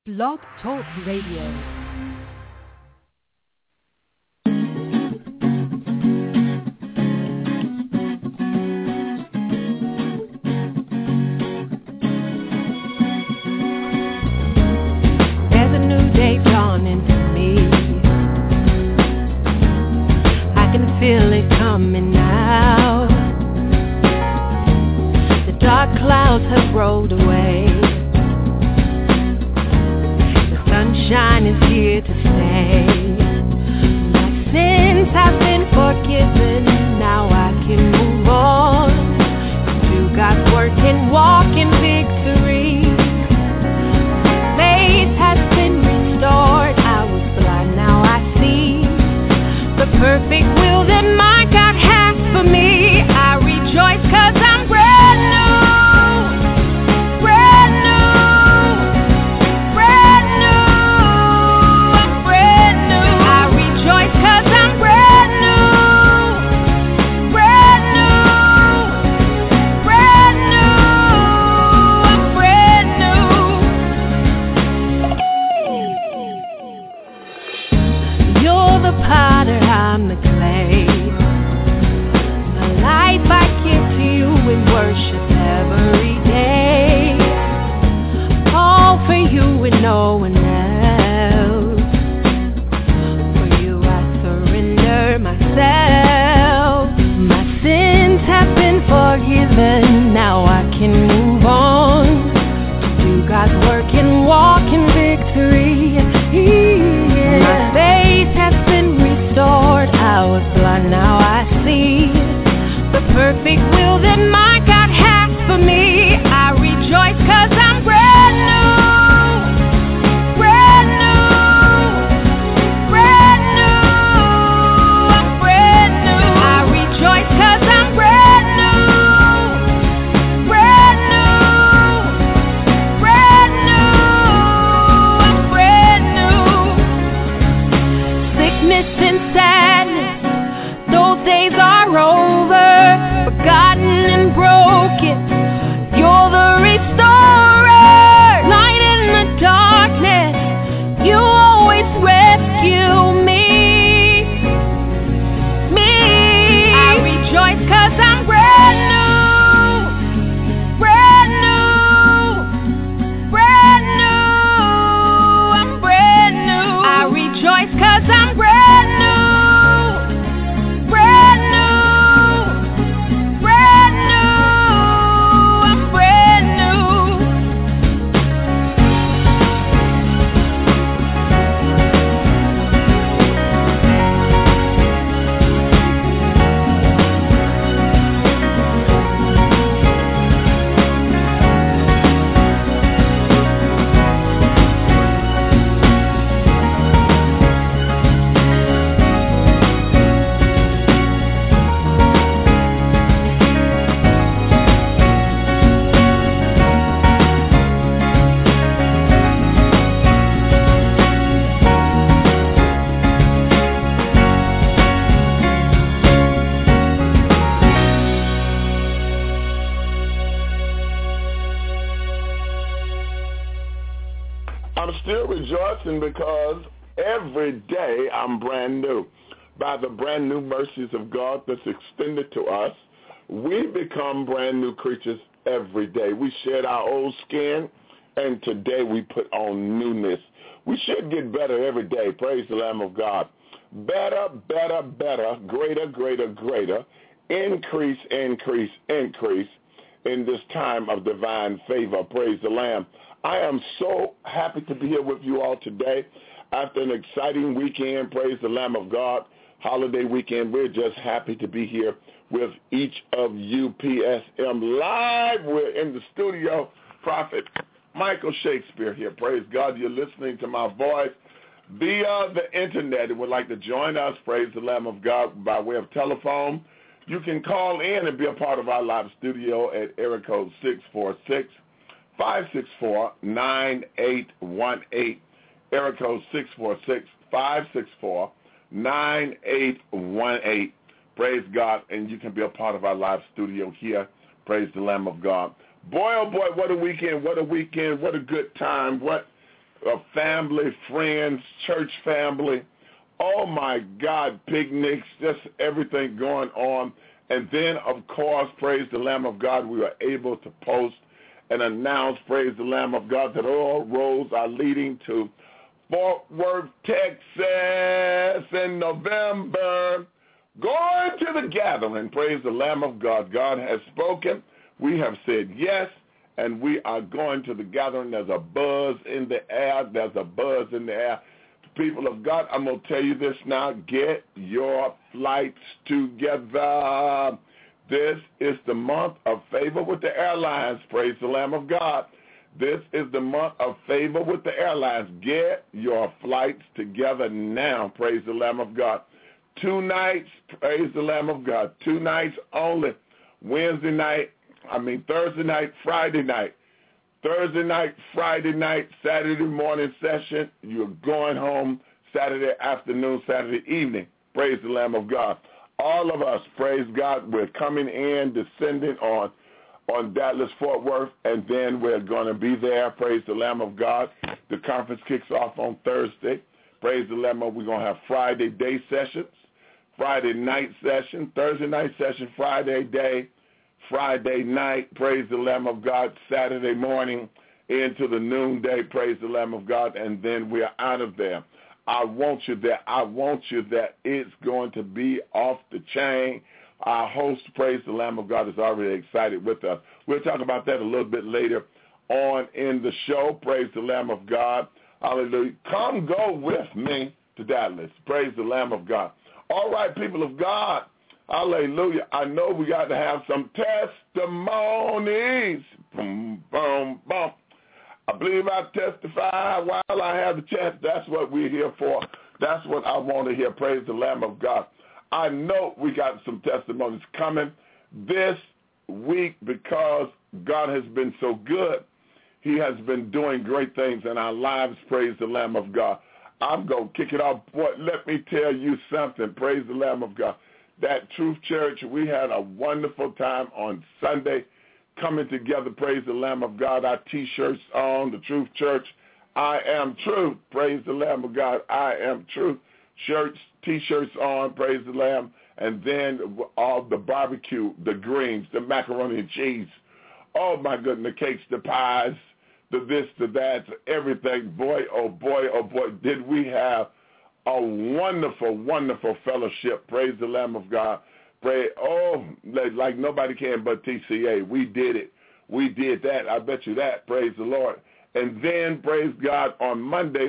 Blog Talk Radio. Feel it coming now. The dark clouds have rolled away. The sunshine is here to stay. My sins have been forgiven. Now I can move on. Do God's work and walk in victory. Faith has been restored. I was blind, now I see the perfect will that my God has for me. I rejoice 'cause I'm brand new, brand new, brand new, I'm brand new. I rejoice 'cause I'm brand new, brand new, brand new, I'm brand new. You're the potter, I'm the clay. My life I give to you in worship every day. All for you and no one else. For you I surrender myself. My sins have been forgiven. Now I can move on. Do God's work and walk in victory. My faith has been restored. I was blind, now I see the perfect will that my God has for me. I rejoice 'cause I'm brand new, brand new, brand new, I'm brand new. I rejoice 'cause I'm brand new, brand new, brand new, I'm brand new. Sickness and sadness, those days are over, forgotten and broken. You're the restorer, light in the darkness. You always rescue me. I rejoice 'cause I'm brand new, brand new, brand new, I'm brand new. I rejoice 'cause I'm brand new, brand new, brand new, I'm brand new. I'm still rejoicing because every day I'm brand new. By the brand new mercies of God that's extended to us, we become brand new creatures every day. We shed our old skin, and today we put on newness. We should get better every day. Praise the Lamb of God. Better, better, better, greater, greater, greater, increase, increase, increase in this time of divine favor. Praise the Lamb. I am so happy to be here with you all today. After an exciting weekend, praise the Lamb of God, holiday weekend, we're just happy to be here with each of you, PSM Live. We're in the studio. Prophet Michael Shakespeare here. Praise God, you're listening to my voice via the internet and would like to join us, praise the Lamb of God, by way of telephone. You can call in and be a part of our live studio at area code 646-564-9818, area code 646-564-9818. Praise God, and you can be a part of our live studio here. Praise the Lamb of God. Boy, oh boy, what a weekend, what a weekend, what a good time, what family, friends, church family. Oh, my God, picnics, just everything going on. And then, of course, praise the Lamb of God, we were able to post and announce, praise the Lamb of God, that all roads are leading to Fort Worth, Texas in November. Going to the gathering, praise the Lamb of God. God has spoken. We have said yes, and we are going to the gathering. There's a buzz in the air. There's a buzz in the air. People of God, I'm going to tell you this now. Get your flights together. This is the month of favor with the airlines. Praise the Lamb of God. This is the month of favor with the airlines. Get your flights together now. Praise the Lamb of God. 2 nights, praise the Lamb of God. 2 nights only. Thursday night, Friday night. Thursday night, Friday night, Saturday morning session. You're going home Saturday afternoon, Saturday evening. Praise the Lamb of God. All of us, praise God, we're coming in, descending on Dallas, Fort Worth, and then we're going to be there. Praise the Lamb of God. The conference kicks off on Thursday. Praise the Lamb of God. We're going to have Friday day sessions, Friday night session, Thursday night session, Friday day, Friday night, praise the Lamb of God, Saturday morning into the noonday, praise the Lamb of God, and then we're out of there. I want you there. I want you that it's going to be off the chain. Our host, praise the Lamb of God, is already excited with us. We'll talk about that a little bit later on in the show. Praise the Lamb of God. Hallelujah. Come go with me to Dallas. Praise the Lamb of God. All right, people of God. Hallelujah. I know we got to have some testimonies. Boom, boom, boom. I believe I testify while I have the chance. That's what we're here for. That's what I want to hear. Praise the Lamb of God. I know we got some testimonies coming this week because God has been so good. He has been doing great things in our lives. Praise the Lamb of God. I'm going to kick it off. Boy, let me tell you something. Praise the Lamb of God. That Truth Church, we had a wonderful time on Sunday coming together. Praise the Lamb of God. Our T-shirts on, the Truth Church. I am truth. Praise the Lamb of God. I am truth. Shirts, T-shirts on. Praise the Lamb. And then all the barbecue, the greens, the macaroni and cheese. Oh, my goodness, the cakes, the pies, the this, the that, everything. Boy, oh, boy, oh, boy, did we have a wonderful, wonderful fellowship. Praise the Lamb of God. Pray, like nobody can but TCA. We did it. We did that. I bet you that. Praise the Lord. And then, praise God, on Monday,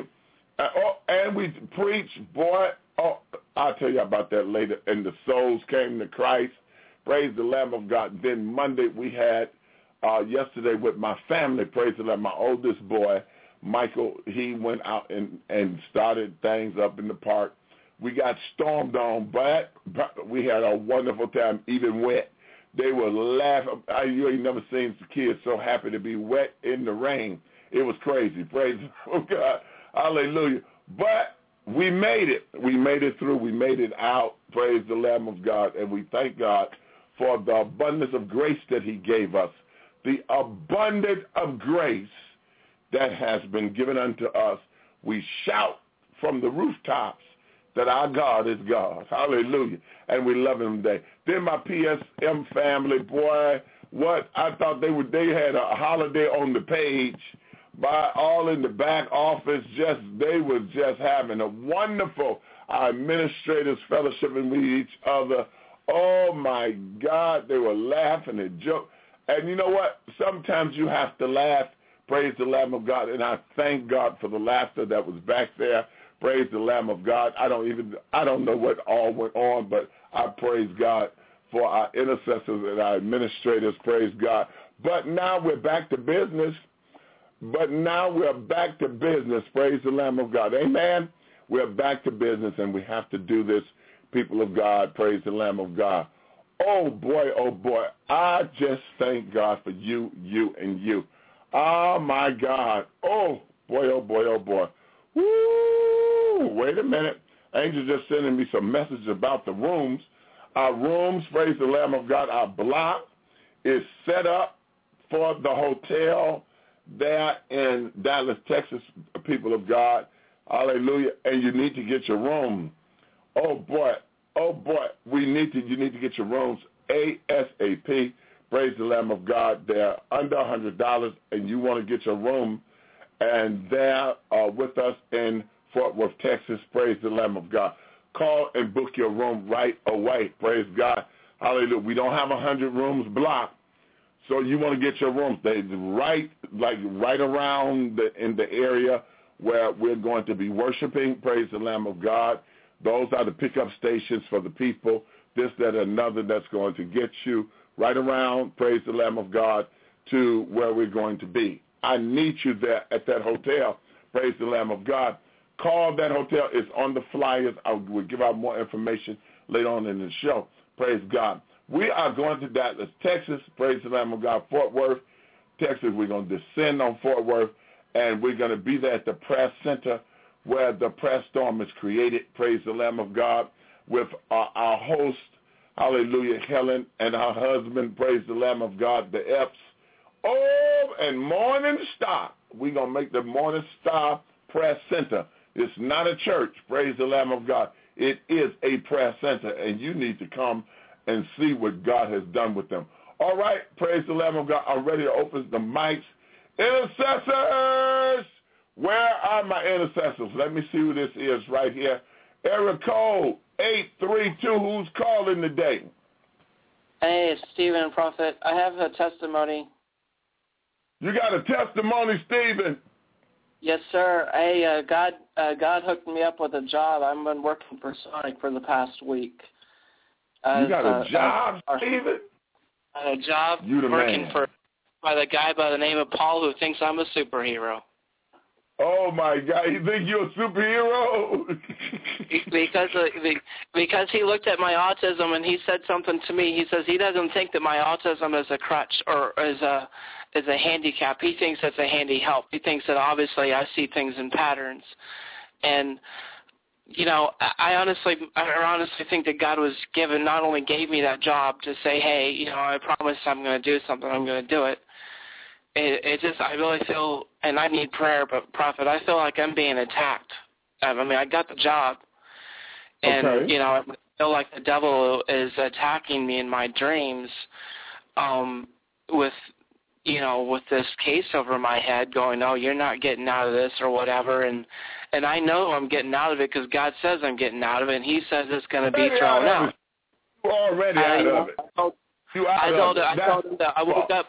and we preached, boy, I'll tell you about that later. And the souls came to Christ. Praise the Lamb of God. Then Monday we had, yesterday with my family, praise the Lamb, my oldest boy, Michael, he went out and started things up in the park. We got stormed on, but we had a wonderful time, even wet. They were laughing. You ain't never seen the kids so happy to be wet in the rain. It was crazy. Praise God. Hallelujah. But we made it. We made it through. We made it out. Praise the Lamb of God. And we thank God for the abundance of grace that he gave us. The abundance of grace that has been given unto us. We shout from the rooftops that our God is God. Hallelujah. And we love him today. Then my PSM family, boy, what I thought they had a holiday on the page, by all in the back office, they were just having a wonderful administrators fellowshipping with each other. Oh my God, they were laughing and joking. And you know what? Sometimes you have to laugh. Praise the Lamb of God. And I thank God for the laughter that was back there. Praise the Lamb of God. I don't know what all went on, but I praise God for our intercessors and our administrators. Praise God. But now we're back to business. Praise the Lamb of God. Amen. We're back to business, and we have to do this, people of God. Praise the Lamb of God. Oh, boy, oh, boy. I just thank God for you, and you. Oh, my God. Oh, boy, oh, boy, oh, boy. Woo! Wait a minute. Angel just sending me some messages about the rooms. Our rooms, praise the Lamb of God, our block is set up for the hotel there in Dallas, Texas, people of God. Hallelujah. And you need to get your room. Oh, boy. You need to get your rooms ASAP. Praise the Lamb of God. They're under $100, and you want to get your room. And they're with us in Fort Worth, Texas. Praise the Lamb of God. Call and book your room right away. Praise God. Hallelujah. We don't have 100 rooms blocked, so you want to get your rooms. They right around in the area where we're going to be worshiping. Praise the Lamb of God. Those are the pickup stations for the people. This, that, another that's going to get you right around, praise the Lamb of God, to where we're going to be. I need you there at that hotel, praise the Lamb of God. Call that hotel. It's on the flyers. I will give out more information later on in the show. Praise God. We are going to Dallas, Texas, praise the Lamb of God, Fort Worth, Texas. We're going to descend on Fort Worth, and we're going to be there at the press center where the press storm is created, praise the Lamb of God, with our host, hallelujah, Helen, and her husband, praise the Lamb of God, the Epps. Oh, and Morning Star. We're going to make the Morning Star Press Center. It's not a church, praise the Lamb of God. It is a press center, and you need to come and see what God has done with them. All right, praise the Lamb of God. I'm ready to open the mics. Intercessors! Where are my intercessors? Let me see who this is right here. Area code 832. Who's calling today? Hey, it's Stephen, Prophet. I have a testimony. You got a testimony, Stephen? Yes, sir. Hey, God hooked me up with a job. I've been working for Sonic for the past week. You got a job, Stephen? A job you the working man. by the guy by the name of Paul who thinks I'm a superhero. Oh, my God. You think you're a superhero? because he looked at my autism and he said something to me. He says he doesn't think that my autism is a crutch or is a handicap. He thinks it's a handy help. He thinks that obviously I see things in patterns. And, you know, I honestly think that God not only gave me that job to say, hey, you know, I promise I'm going to do something, I'm going to do it. I really feel, and I need prayer, but Prophet, I feel like I'm being attacked. I mean, I got the job, and, okay. You know, I feel like the devil is attacking me in my dreams with this case over my head going, oh, you're not getting out of this or whatever, and I know I'm getting out of it because God says I'm getting out of it, and he says it's going to be thrown out. You're already out of it. I woke up.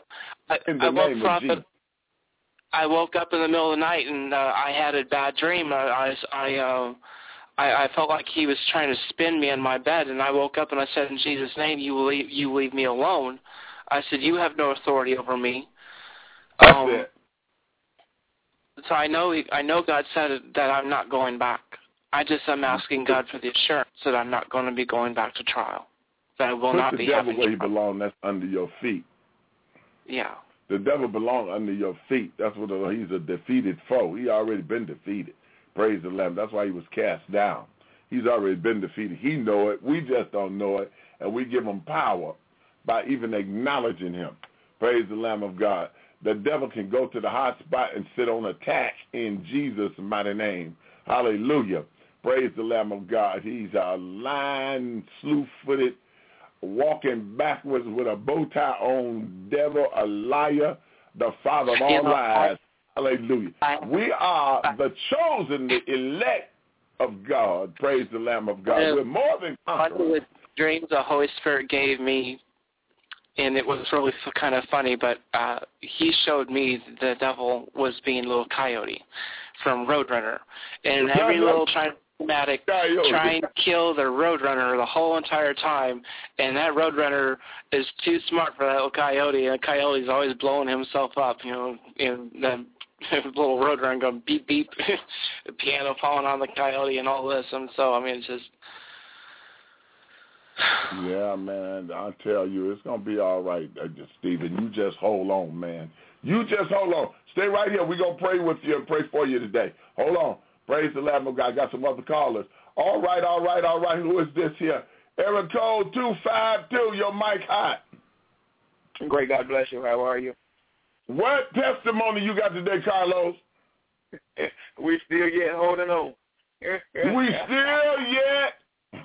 I woke up in the middle of the night and I had a bad dream. I felt like he was trying to spin me in my bed, and I woke up and I said, in Jesus' name, you leave me alone. I said, you have no authority over me. That's it. So I know God said that I'm not going back. I'm asking God for the assurance that I'm not going to be going back to trial. That I will not be having. Put the devil where he belongs. That's under your feet. Yeah. The devil belongs under your feet. That's what he's a defeated foe. He already been defeated. Praise the Lamb. That's why he was cast down. He's already been defeated. He know it. We just don't know it, and we give him power by even acknowledging him. Praise the Lamb of God. The devil can go to the hot spot and sit on attack in Jesus' mighty name. Hallelujah. Praise the Lamb of God. He's a lying, slew-footed, walking backwards with a bow tie on devil, a liar, the father of all lies. Hallelujah. We are the chosen, the elect of God. Praise the Lamb of God. We're more than conquerors. One of the dreams the Holy Spirit gave me, and it was really kind of funny, but he showed me the devil was being a little coyote from Roadrunner. And every little traumatic trying to kill the Roadrunner the whole entire time, and that Roadrunner is too smart for that little coyote, and the coyote's always blowing himself up, you know, and the little Roadrunner going beep, beep, the piano falling on the coyote and all this, and so, I mean, it's just... Yeah, man, I tell you, it's going to be all right, Stephen. You just hold on, man. You just hold on. Stay right here. We're going to pray with you and pray for you today. Hold on. Praise the Lamb of God. I got some other callers. All right. Who is this here? Area code 252. Your mic hot. Great. God bless you. How are you? What testimony you got today, Carlos? We still yet holding on. We still yet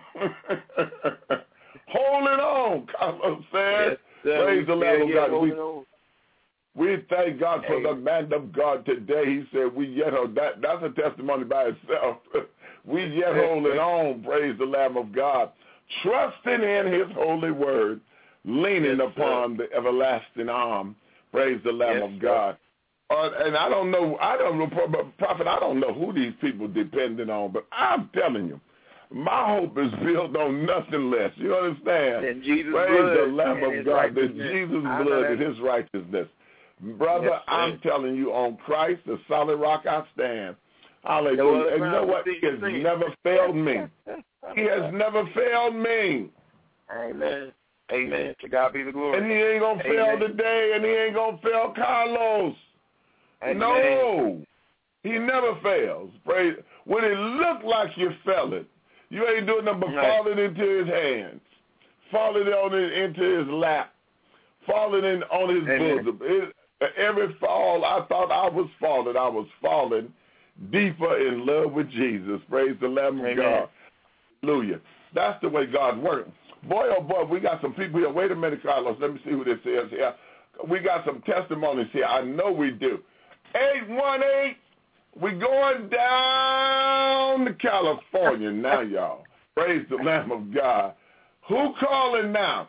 holding on, Carlos says. Yes, praise the Lamb of God. We thank God for the man of God today. He said we yet hold. That's a testimony by itself. We yet holding on, praise the Lamb of God. Trusting in his holy word, leaning upon the everlasting arm. Praise the Lamb of God. And I don't know, Prophet, I don't know who these people depending on, but I'm telling you, my hope is built on nothing less. You understand? And Jesus' praise blood the Lamb of God, that Jesus' blood and his righteousness. Brother, I'm telling you, on Christ, the solid rock I stand. Hallelujah. And you know what? He has never failed me. He has never failed me. Amen. Amen. To God be the glory. And he ain't going to fail today, and he ain't going to fail Carlos. Amen. No. He never fails. Praise. When it looked like you fell, you ain't doing nothing but falling into his hands, falling into his lap, falling in on his bosom. Every fall, I thought I was falling deeper in love with Jesus. Praise the Lamb of God. Hallelujah. That's the way God works. Boy, oh boy, we got some people here. Wait a minute, Carlos. Let me see who this is here. We got some testimonies here. I know we do. 818, we going down to California now, y'all. Praise the Lamb of God. Who calling now?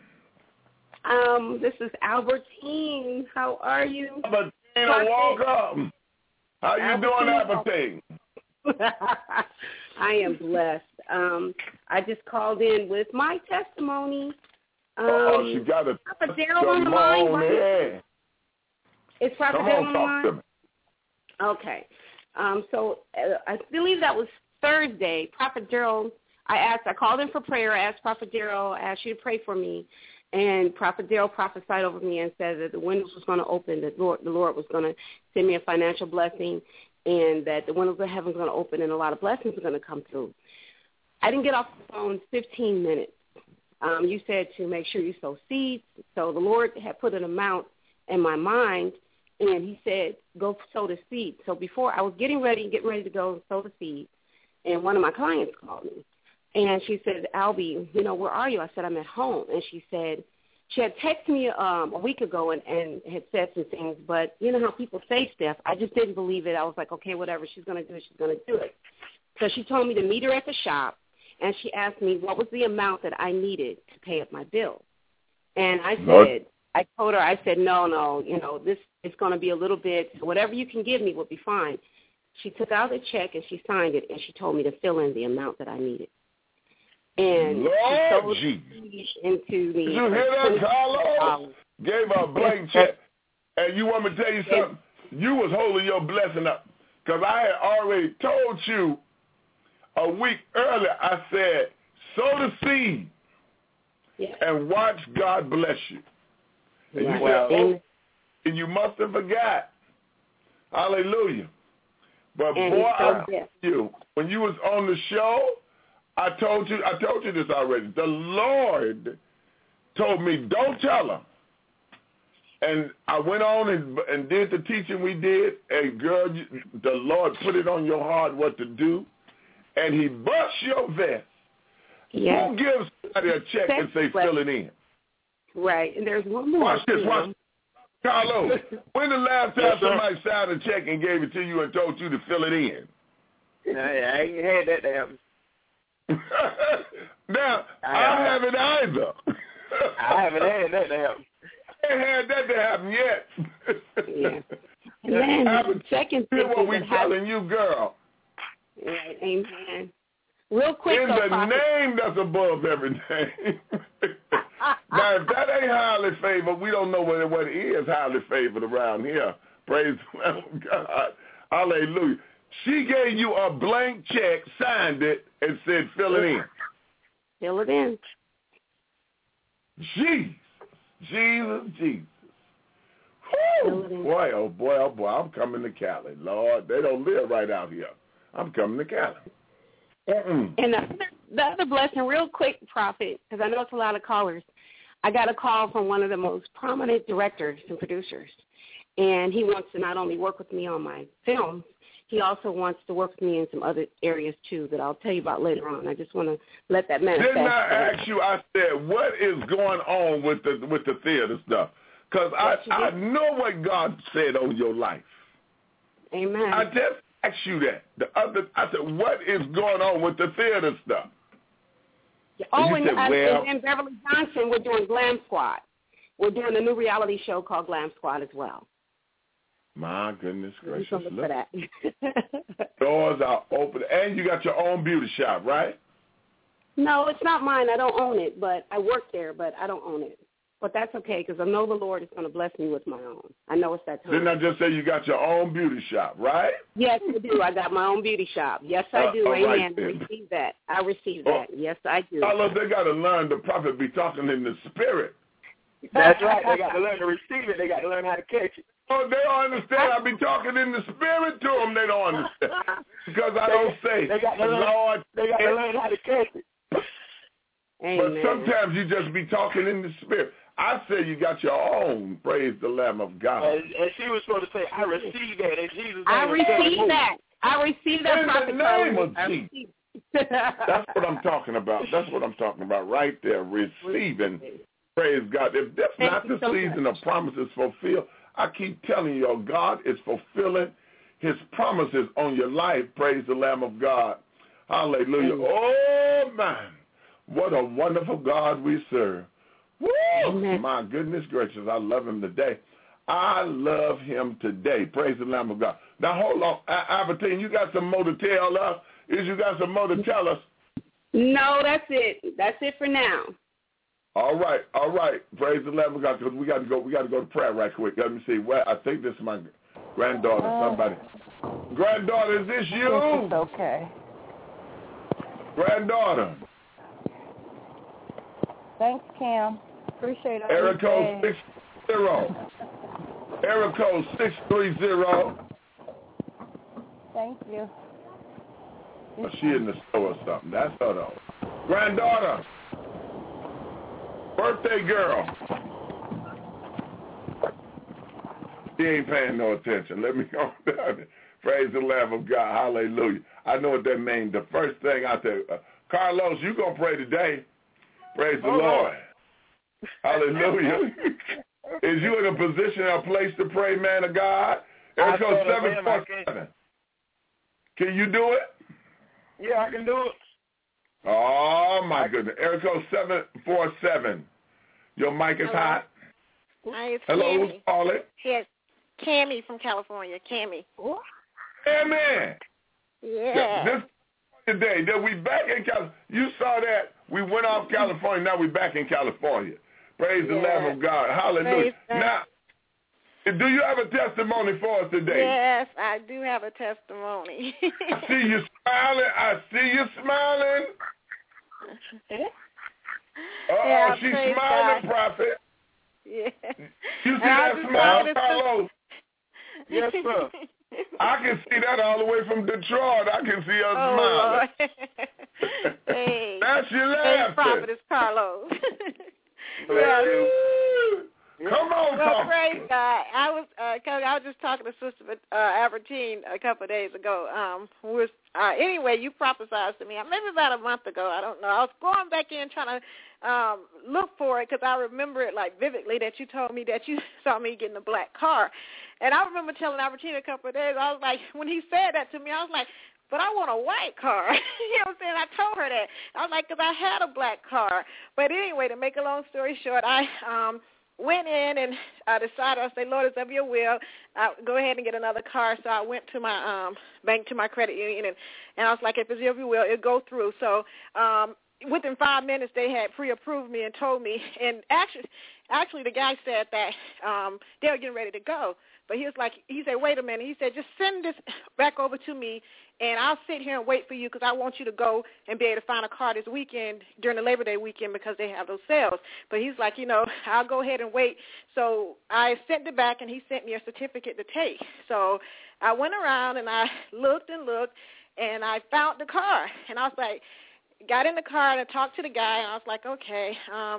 This is Albertine. How are you? Albertine, walk up. How you doing, Albertine? I am blessed. I just called in with my testimony. She got a Prophet Daryl on the line. Is Prophet Daryl on the line? Okay. So I believe that was Thursday. Prophet Daryl, I called in for prayer. I asked Prophet Daryl, I asked you to pray for me. And Prophet Daryl prophesied over me and said that the windows was going to open, that the Lord was going to send me a financial blessing, and that the windows of heaven was going to open and a lot of blessings are going to come through. I didn't get off the phone 15 minutes. You said to make sure you sow seeds. So the Lord had put an amount in my mind, and he said, go sow the seed. So before I was getting ready to go and sow the seed, and one of my clients called me. And she said, Albie, where are you? I said, I'm at home. And she said, she had texted me a week ago and had said some things, but you know how people say stuff. I just didn't believe it. I was like, okay, whatever. She's going to do it. She's going to do it. So she told me to meet her at the shop, and she asked me what was the amount that I needed to pay up my bill. And I told her, I said, no, this is going to be a little bit, whatever you can give me will be fine. She took out a check and she signed it, and she told me to fill in the amount that I needed. And Lord she into the. Did you hear that, Carlos? Gave her a blank check. And you want me to tell you something? You was holding your blessing up. Because I had already told you a week earlier, I said, sow the seed and watch God bless you. And you said, and you must have forgot. Hallelujah. But boy, I tell you, when you was on the show, I told you this already. The Lord told me, don't tell her. And I went on and did the teaching we did. And girl, the Lord put it on your heart what to do. And he busts your vest. Yes. Who gives somebody a check and say, fill it in? Right. And there's one more. Watch this. Carlos, when the last time somebody signed a check and gave it to you and told you to fill it in? I ain't had that to happen. Now, I haven't either. I haven't had that to happen. I ain't had that to happen yet. Yeah. And then the second thing what we telling you, girl. Right, amen. Real quick, in the name that's above every name. Now, if that ain't highly favored, we don't know what is highly favored around here. Praise the Lamb of God. Hallelujah. She gave you a blank check, signed it, and said, fill it in. Fill it in. Jesus. Whew. Boy, oh boy, I'm coming to Cali. Lord, they don't live right out here. I'm coming to Cali. And the other blessing, real quick, Prophet, because I know it's a lot of callers. I got a call from one of the most prominent directors and producers. And he wants to not only work with me on my films, he also wants to work with me in some other areas, too, that I'll tell you about later on. I just want to let that manifest. Didn't I ask you, I said, what is going on with the theater stuff? Because I know what God said on your life. Amen. I just asked you that. I said, what is going on with the theater stuff? Oh, and in Beverly Johnson, we're doing Glam Squad. We're doing a new reality show called Glam Squad as well. My goodness gracious. Look for that. Doors are open. And you got your own beauty shop, right? No, it's not mine. I don't own it, but I work there, but I don't own it. But that's okay because I know the Lord is going to bless me with my own. I know it's that time. Didn't I just say you got your own beauty shop, right? Yes, I do. I got my own beauty shop. Yes, I do. Amen. Right, I receive that. I receive that. Yes, I do. Fellas, they got to learn the prophet be talking in the spirit. That's right. They got to learn to receive it. They got to learn how to catch it. Oh, they don't understand. I be talking in the spirit to them. They don't understand. Because I don't say, they got to learn, Lord. They got to learn how to catch it. But sometimes you just be talking in the spirit. I say you got your own. Praise the Lamb of God. And she was supposed to say, I receive that. In Jesus' name. I receive that. I receive that. In the name of Jesus. That's what I'm talking about. That's what I'm talking about right there. Receiving. Praise God. If that's not the season of promises fulfilled, I keep telling you, God is fulfilling his promises on your life. Praise the Lamb of God. Hallelujah. Oh, man. What a wonderful God we serve. Woo! Amen. My goodness gracious. I love him today. I love him today. Praise the Lamb of God. Now, hold on. Albertine, you got some more to tell us? You got some more to tell us? No, that's it. That's it for now. All right. Praise the Lamb of God. Because we got to go to prayer right quick. Let me see. Well, I think this is my granddaughter. Somebody. Granddaughter, is this you? It's okay. Granddaughter. Thanks, Cam. Appreciate it. Area code 630. Area code 630. Thank you. Oh, she in the store or something. That's her though. Granddaughter. Birthday girl. She ain't paying no attention. Let me go down. Praise the Lamb of God. Hallelujah. I know what that means. The first thing I tell you, Carlos, you going to pray today. Praise the Lord. Hallelujah. Is you in a position or a place to pray, man of God? Area code 747. Can you do it? Yeah, I can do it. Oh, my goodness. Area code 747. Your mic is hot. Hi, it's Hello, Cammie. who's calling? Yes, Cammie from California. Cammie. Amen. Yeah. This today that we back in California. You saw that. We went off California. Now we back in California. Praise the Lamb of God. Hallelujah. Now, do you have a testimony for us today? Yes, I do have a testimony. I see you smiling. Yeah, she's smiling, God. Prophet. Yeah. You see that smile, Carlos? Yes, sir. I can see that all the way from Detroit. I can see her smiling. Hey. That's your laughter. Hey, Prophet is Carlos. Come on, well, praise God. I was just talking to Sister Albertine a couple of days ago. Anyway, you prophesied to me maybe about a month ago. I don't know. I was going back in trying to look for it because I remember it like vividly that you told me that you saw me getting a black car. And I remember telling Albertine a couple of days, I was like, when he said that to me, I was like, but I want a white car. You know what I'm saying? I told her that. I was like, because I had a black car. But anyway, to make a long story short, I went in and I decided, I said, Lord, it's of your will. I'll go ahead and get another car. So I went to my bank, to my credit union, and I was like, if it's of your will, it'll go through. So within 5 minutes, they had pre-approved me and told me. And actually the guy said that they were getting ready to go. But he said, wait a minute. He said, just send this back over to me, and I'll sit here and wait for you because I want you to go and be able to find a car this weekend during the Labor Day weekend because they have those sales. But he's like, I'll go ahead and wait. So I sent it back, and he sent me a certificate to take. So I went around, and I looked, and I found the car. And I was like, got in the car, and I talked to the guy, and I was like, okay,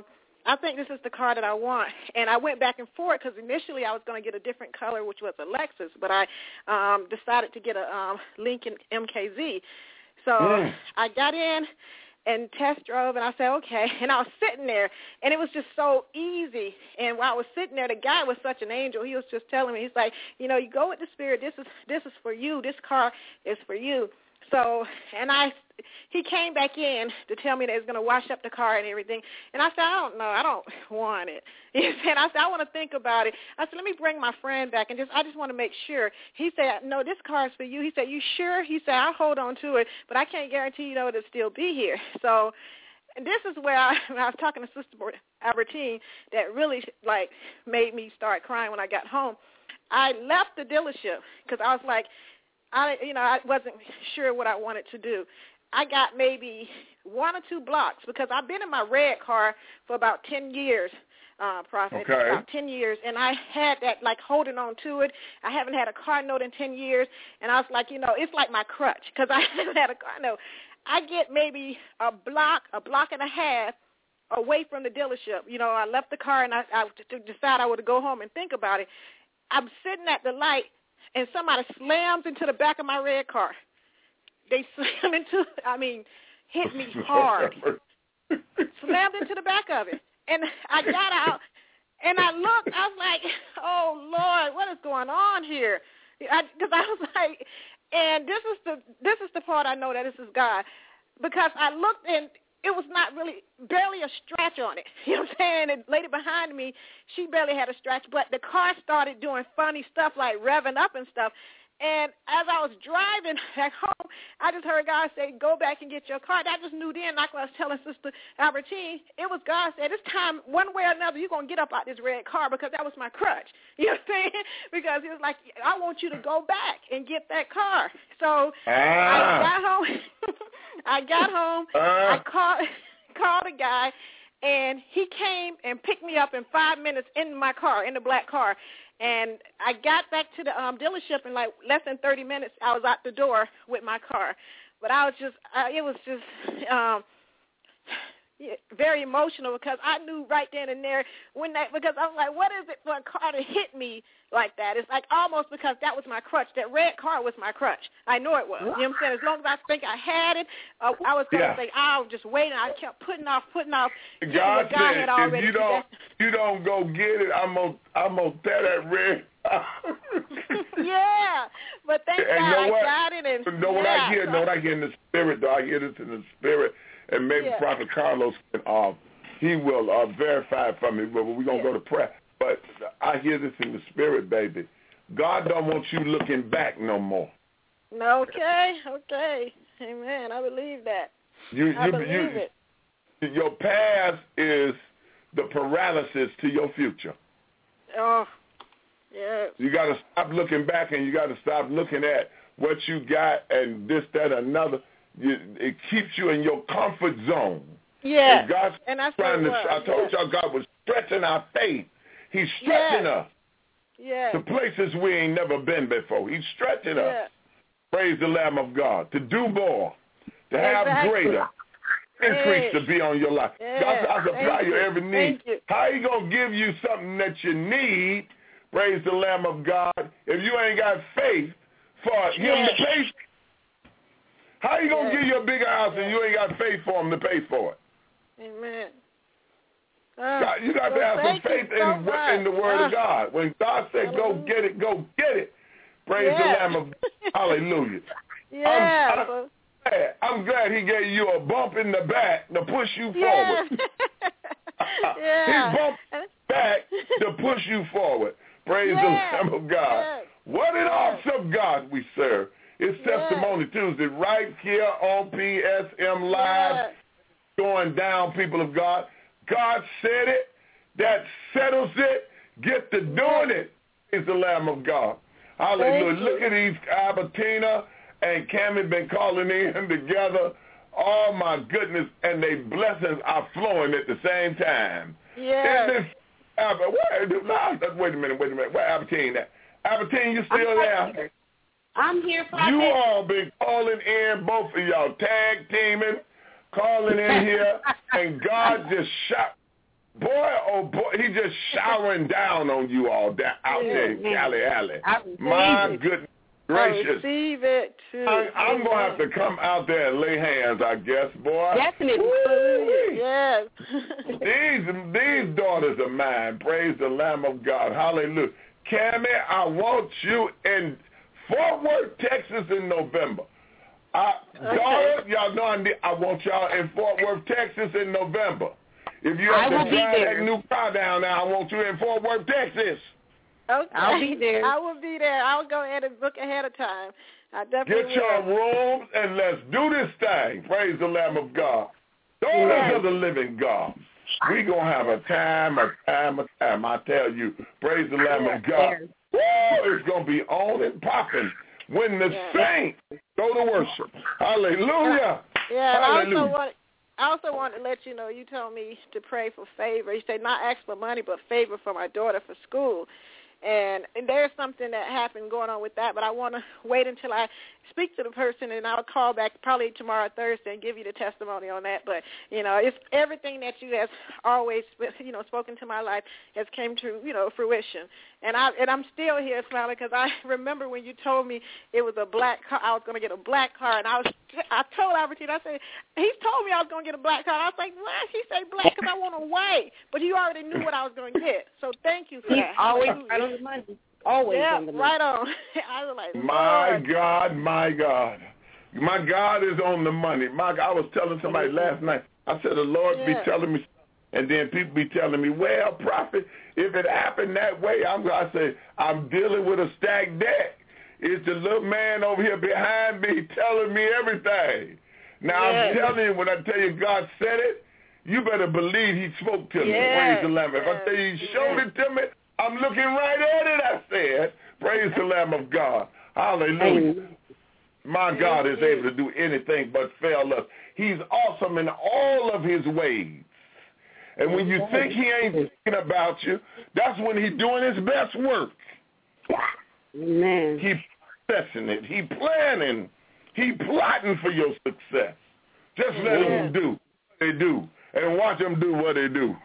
I think this is the car that I want. And I went back and forth because initially I was going to get a different color, which was a Lexus, but I decided to get a Lincoln MKZ. So I got in and test drove, and I said, okay. And I was sitting there, and it was just so easy. And while I was sitting there, the guy was such an angel. He was just telling me, he's like, you know, you go with the Spirit. This is for you. This car is for you. So, and he came back in to tell me that he was going to wash up the car and everything. And I said, I don't know. I don't want it. He said, I want to think about it. I said, let me bring my friend back and I just want to make sure. He said, no, this car is for you. He said, you sure? He said, I'll hold on to it, but I can't guarantee you know it'll still be here. So, and this is where when I was talking to Sister Albertine, that really like made me start crying when I got home. I left the dealership because I was like, I wasn't sure what I wanted to do. I got maybe 1 or 2 blocks because I've been in my red car for about 10 years, Prophet, about 10 years, and I had that, like, holding on to it. I haven't had a car note in 10 years, and I was like, you know, it's like my crutch because I haven't had a car note. I get maybe a block and a half away from the dealership. You know, I left the car, and I decided I would go home and think about it. I'm sitting at the light, and somebody slams into the back of my red car. They slammed hit me hard. Slammed into the back of it. And I got out, and I looked. I was like, oh, Lord, what is going on here? Because I was like, and this is the part I know that this is God. Because I looked, and it was not really, barely a scratch on it. You know what I'm saying? And the lady behind me, she barely had a scratch, but the car started doing funny stuff like revving up and stuff. And as I was driving back home, I just heard God say, go back and get your car. And I just knew then, like I was telling Sister Albertine, it was God said, this time, one way or another, you're going to get up out this red car because that was my crutch. You know what I'm saying? Because he was like, I want you to go back and get that car. So I got home. I called a guy, and he came and picked me up in 5 minutes in my car, in the black car. And I got back to the dealership in like less than 30 minutes. I was out the door with my car. But I was just, it was just very emotional because I knew right then and there because I was like, what is it for a car to hit me like that? It's like almost because that was my crutch. That red car was my crutch. I know it was. You know what I'm saying? As long as I think I had it, I was going to say, I'll just wait. And I kept putting off. God said, if you don't go get it, I'm gonna tear that red. Yeah, but thank God I got it. And what I hear in the spirit, though, I hear this in the spirit, and maybe Prophet Carlos can, he will verify it for me, but we're going to go to prayer. But I hear this in the spirit, baby. God don't want you looking back no more. Okay. Amen. I believe that. I believe it. Your past is the paralysis to your future. Oh, yes. You got to stop looking back, and you got to stop looking at what you got and this, that, another. It keeps you in your comfort zone. Yeah. And that's I told y'all God was stretching our faith. He's stretching us to places we ain't never been before. He's stretching us. Praise the Lamb of God. To do more. To have greater increase to be on your life. God, I supply your every need. How you going to give you something that you need, praise the Lamb of God, if you ain't got faith for him to pay? How you going to give you a bigger house and you ain't got faith for him to pay for it? Amen. You got to have some faith in the Word of God. When God said, go get it, go get it. Praise the Lamb of God. Hallelujah. I'm glad he gave you a bump in the back to push you forward. He bumped back to push you forward. Praise the Lamb of God. What an awesome God we serve. It's Testimony Tuesday right here on PSM Live. Going down, people of God. God said it. That settles it. Get to doing it. It's the Lamb of God. Hallelujah. Look at these. Albertina and Cammie been calling in together. Oh, my goodness. And their blessings are flowing at the same time. Yeah. Wait a minute. Where Albertina at? Albertina, you still there? I'm here, Prophet. You all been calling in, both of y'all, tag teaming, calling in here, and God just shot Boy, oh boy, he just showering down on you all out there in Cali Alley. My goodness gracious. I receive it too. I'm going to have to come out there and lay hands, I guess, boy. Definitely. Yes. These daughters of mine, praise the Lamb of God. Hallelujah. Cammie, I want you in Fort Worth, Texas in November. Daughter, y'all know I want y'all in Fort Worth, Texas in November. If you have to drive that new car down there, I want you in Fort Worth, Texas. Okay. I'll be there. I will be there. I'll go ahead and book ahead of time. I definitely Get your rooms and let's do this thing. Praise the Lamb of God. Daughters of the living God. We going to have a time. I tell you, praise the Lamb of God. Woo, it's going to be on and popping when the saints go to worship. Hallelujah. Hallelujah. I also want to let you know, you told me to pray for favor. You said not ask for money, but favor for my daughter for school. And there's something that happened going on with that, but I want to wait until I speak to the person, and I'll call back probably tomorrow, Thursday, and give you the testimony on that. But, it's everything that you have always, spoken to my life has came to, fruition. And I'm still here smiling because I remember when you told me it was a black car, I was going to get a black car, and I told Albertine, I said, he told me I was going to get a black car. I was like, why did he say black? Because I want a white. But you already knew what I was going to get. So thank you for that. Always right on the money. Always on the money. Right on. I was like, my God. My God is on the money. I was telling somebody last night, I said, the Lord be telling me, and then people be telling me, well, prophet, if it happened that way, I say, I'm dealing with a stacked deck. It's the little man over here behind me telling me everything. Now, I'm telling you, when I tell you God said it, you better believe he spoke to me. Praise the Lamb. If I tell you he showed it to me, I'm looking right at it, I said. Praise the Lamb of God. Hallelujah. My God is able to do anything but fail us. He's awesome in all of his ways. And when you think he ain't thinking about you, that's when he's doing his best work. Amen. He processing it. He planning. He plotting for your success. Just let them do what they do and watch them do what they do.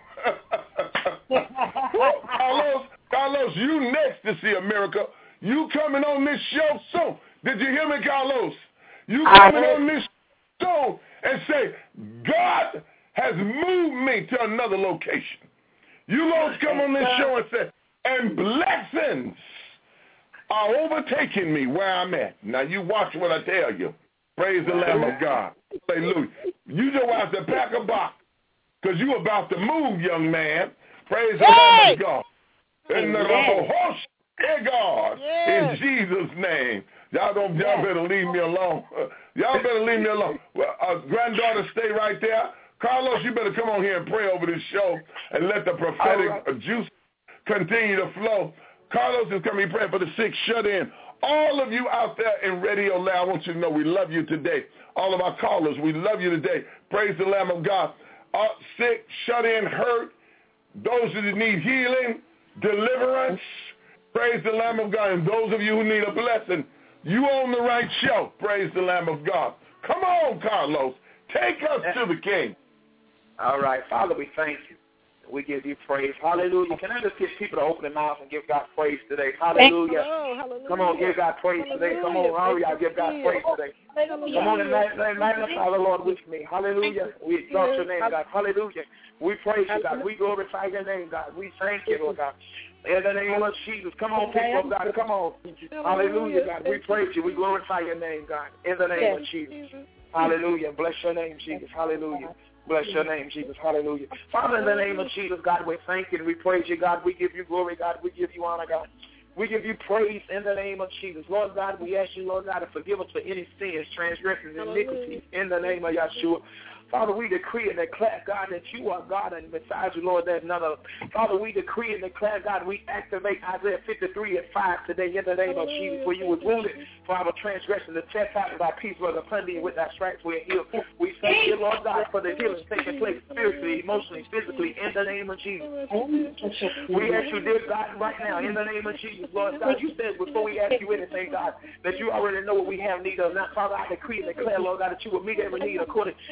Carlos, you next to see a miracle. You coming on this show soon. Did you hear me, Carlos? You coming on this show and say, God has moved me to another location. You going to come on this show and say, and blessings are overtaking me where I'm at. Now, you watch what I tell you. Praise the Lamb of God. Hallelujah. You just have to pack a box because you about to move, young man. Praise the Lamb of God. In the God, in Jesus' name. Y'all better leave me alone. Y'all better leave me alone. Well, granddaughter, stay right there. Carlos, you better come on here and pray over this show and let the prophetic juice continue to flow. Carlos is coming praying for the sick, shut in. All of you out there in Radio Land, I want you to know we love you today. All of our callers, we love you today. Praise the Lamb of God. Sick, shut in, hurt, those that need healing, deliverance, praise the Lamb of God. And those of you who need a blessing, you on the right show. Praise the Lamb of God. Come on, Carlos. Take us to the King. All right. Father, we thank you. We give you praise. Hallelujah. Can I just get people to open their mouths and give God praise today? Hallelujah. Hallelujah. Come on, give God praise today. Come on, hurry, I'll give God praise today. Come on and magnify the Lord with me. Hallelujah. We exalt your name, God. Hallelujah. We praise you, God. We glorify your name, God. We thank you, Lord God. In the name of Jesus. Come on, people of God. Come on. Hallelujah, God. We praise you. We glorify your name, God. In the name of Jesus. Hallelujah. Bless your name, Jesus. Hallelujah. Bless your name, Jesus. Hallelujah. Father, in the name of Jesus, God, we thank you and we praise you, God. We give you glory, God. We give you honor, God. We give you praise in the name of Jesus. Lord God, we ask you, Lord God, to forgive us for any sins, transgressions, iniquities in the name of Yeshua. Father, we decree and declare, God, that you are God, and besides you, Lord, there's none other. Father, we decree and declare, God, we activate Isaiah 53:5 today in the name of Jesus, where you were wounded for our transgression, the chastisement of our peace was upon thee, and with thy stripes we are healed. We thank you, Lord God, for the healing taking place spiritually, emotionally, physically, in the name of Jesus. We ask you, dear God, right now, in the name of Jesus, Lord God, you said before we ask you anything, God, that you already know what we have need of. Now, Father, I decree and declare, Lord God, that you will meet every need according to your riches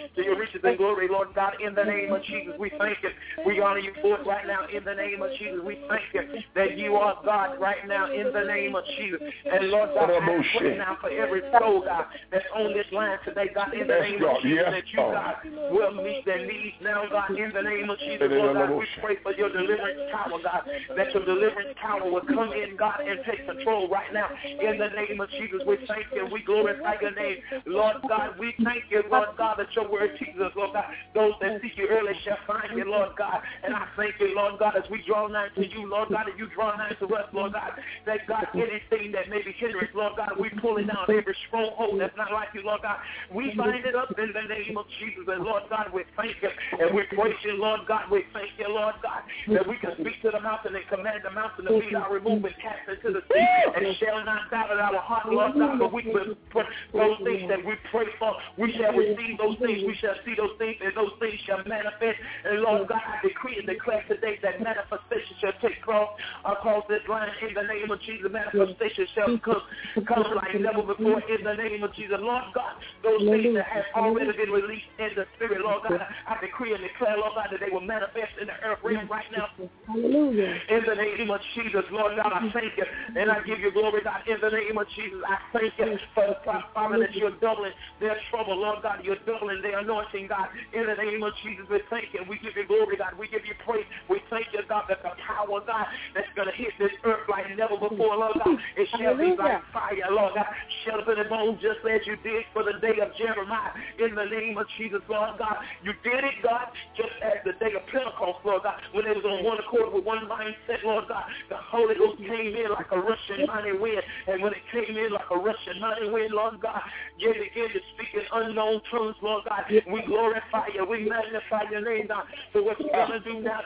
riches and glory, Lord God, in the name of Jesus. We thank you. We honor you for it right now in the name of Jesus. We thank you that you are God right now in the name of Jesus. And Lord God, I pray now for every soul, God, that's on this line today, God, in the name of Jesus, that you, God, will meet their needs now, God, in the name of Jesus. Lord God, we pray for your deliverance power, God, that your deliverance power will come in, God, and take control right now in the name of Jesus. We thank you. We glorify your name. Lord God, we thank you, Lord God, that your word teaches us, Lord God, those that seek you early shall find you, Lord God. And I thank you, Lord God, as we draw nigh to you, Lord God, and you draw nigh to us, Lord God, that God, anything that may be hindering, Lord God, we pull it down, every stronghold that's not like you, Lord God. We bind it up in the name of Jesus. And Lord God, we thank you and we praise you, Lord God. We thank you, Lord God, that we can speak to the mountain and command the mountain to be our remove and cast into the sea and shall not doubt in our heart, Lord God, but we will put those things that we pray for. We shall receive those things. We shall see those things, and those things shall manifest. And Lord God, I decree and declare today that manifestation shall take place across this line in the name of Jesus. Manifestation shall come like never before in the name of Jesus. Lord God, those things that have already been released in the spirit, Lord God, I decree and declare, Lord God, that they will manifest in the earth realm right now. Hallelujah. In the name of Jesus, Lord God, I thank you. And I give you glory, God, in the name of Jesus. I thank you for the Father that you're doubling their trouble, Lord God. You're doubling their anointing, God. In the name of Jesus, we thank you. We give you glory, God. We give you praise. We thank you, God, that the power, God, that's going to hit this earth like never before, Lord God. It shall be like fire, Lord God. Shut up in the bones just as you did for the day of Jeremiah. In the name of Jesus, Lord God. You did it, God, just as the day of Pentecost, Lord God, when it was on one accord with one mindset, Lord God. The Holy Ghost came in like a rushing mighty wind. And when it came in like a rushing mighty wind, Lord God, you began to speak in unknown tongues, Lord God. We glorify you. We magnify your name, God, for what you're going to do now.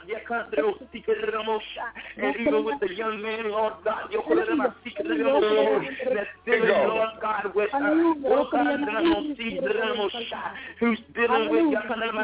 And even with the young man, Lord God, you're going to that's dealing, Lord God, with who's dealing with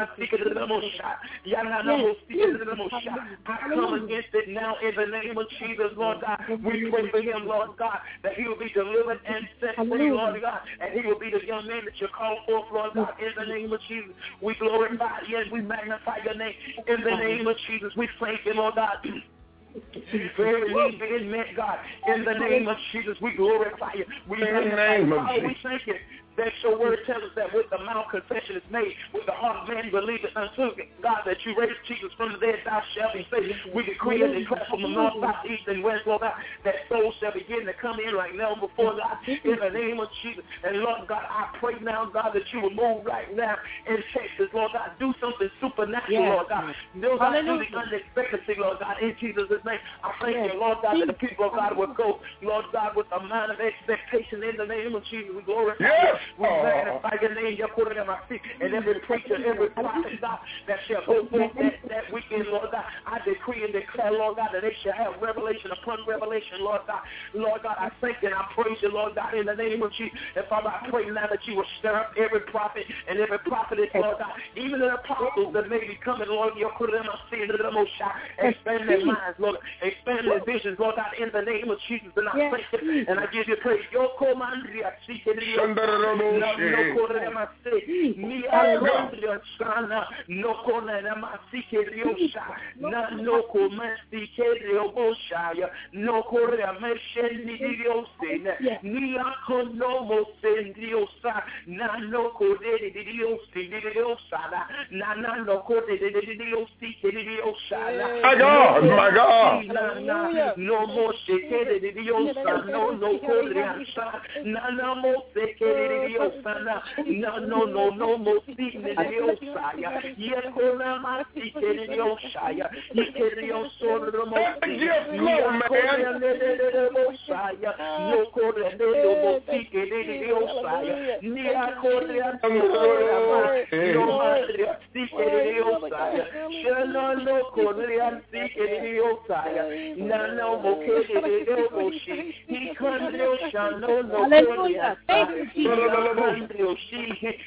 I come against it now in the name of Jesus, Lord God. We pray for him, Lord God, that he will be delivered and set free, Lord God, and he will be the young man that you call forth, Lord God, in the name of Jesus. We glorify you and we magnify your name in the name of Jesus. We thank you, Lord God. Very need being met, God. In the name of Jesus, we glorify you. We magnify you. We thank you. That your word tells us that with the mouth confession is made, with the heart man believe it unto God that you raised Jesus from the dead, thou shalt be saved. We decree and declare from the north, south, east, and west, Lord God, that souls shall begin to come in like never before, God, in the name of Jesus. And Lord God, I pray now, God, that you will move right now in Texas, Lord God. Do something supernatural, Lord God. Do the unexpected, Lord God, in Jesus' name. I thank you, Lord God, that the people of God will go, Lord God, with a mind of expectation in the name of Jesus. We glorify you. We magnify your name, and every preacher, every prophet, God, that shall go forth that weekend, Lord God, I decree and declare, Lord God, that they shall have revelation upon revelation, Lord God. Lord God, I thank you and I praise you, Lord God, in the name of Jesus. And Father, I pray now that you will stir up every prophet and every prophetess, Lord God, even the apostles that may be coming, Lord, expand their minds, Lord, expand their visions, Lord God, in the name of Jesus. And I thank you and I give you praise. My God. No more no more speaking in the Osaya. Yes, Kolama speaking in the Osaya. You can the Osaya, no more speaking in the Osaya. Sikiriosaya, Shanano Korean Sikiriosaya, Nano Mokiriyoshi, Hikandrio Shano no Korea, Hikandrio Shi,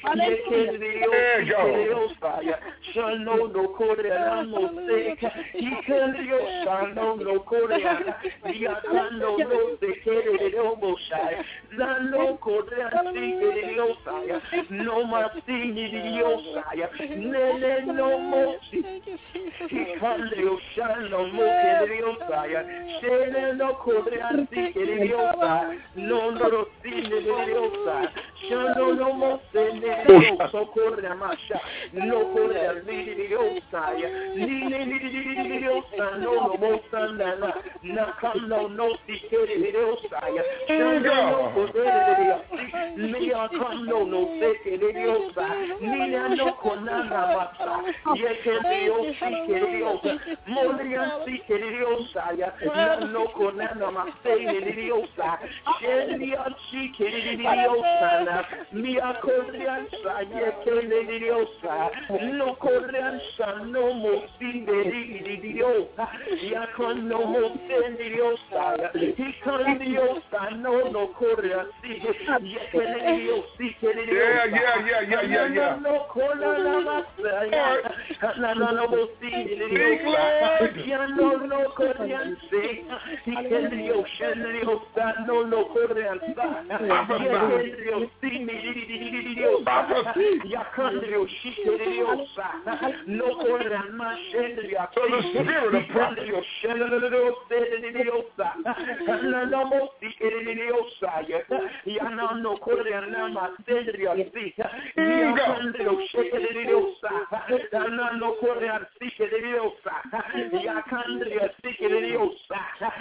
Hikiriosaya, Shano no Korea, Namo Seka, Hikandrio Shano no Korea, Yakano no Sikiriosaya, Nano Korea Sikiriosaya, no Masiniosaya, Nene no Mosi, Hikandrio Shano Mokiriosaya, Shene no Korea Sikiriosaya, no Siniriosa, Shano no Mosene, so Korea Masha, no Korea Lidiosa, Nidiosa, no Mosana, Nakano no Sikiriosa, Shano no Korea, Mia Kano no Sikiriosa, Nina no Konana Masa, Yekerio Sikiriosa, Morian Sikiriosa, no Konana Maseliosa, Shelia Sikiriosa, Mia Korean Sayekeliosa, no Korean San no Mosinderiosa, Yakon no Mosenderiosa, Hikandiosa, no Korean Sikeliosi, Yeah. No Korean no Mosinderiosa, no Korean Say, Hikeliosa, no Korean Yakandrio Shikiriosa, no Korean Mashendria, the spirit of prophecy. No Sikiriosa, Yana no Korean Mashendria, Yakandrio Shikiriosa, no Korean Sikiriosa, Yakandria Sikiriosa,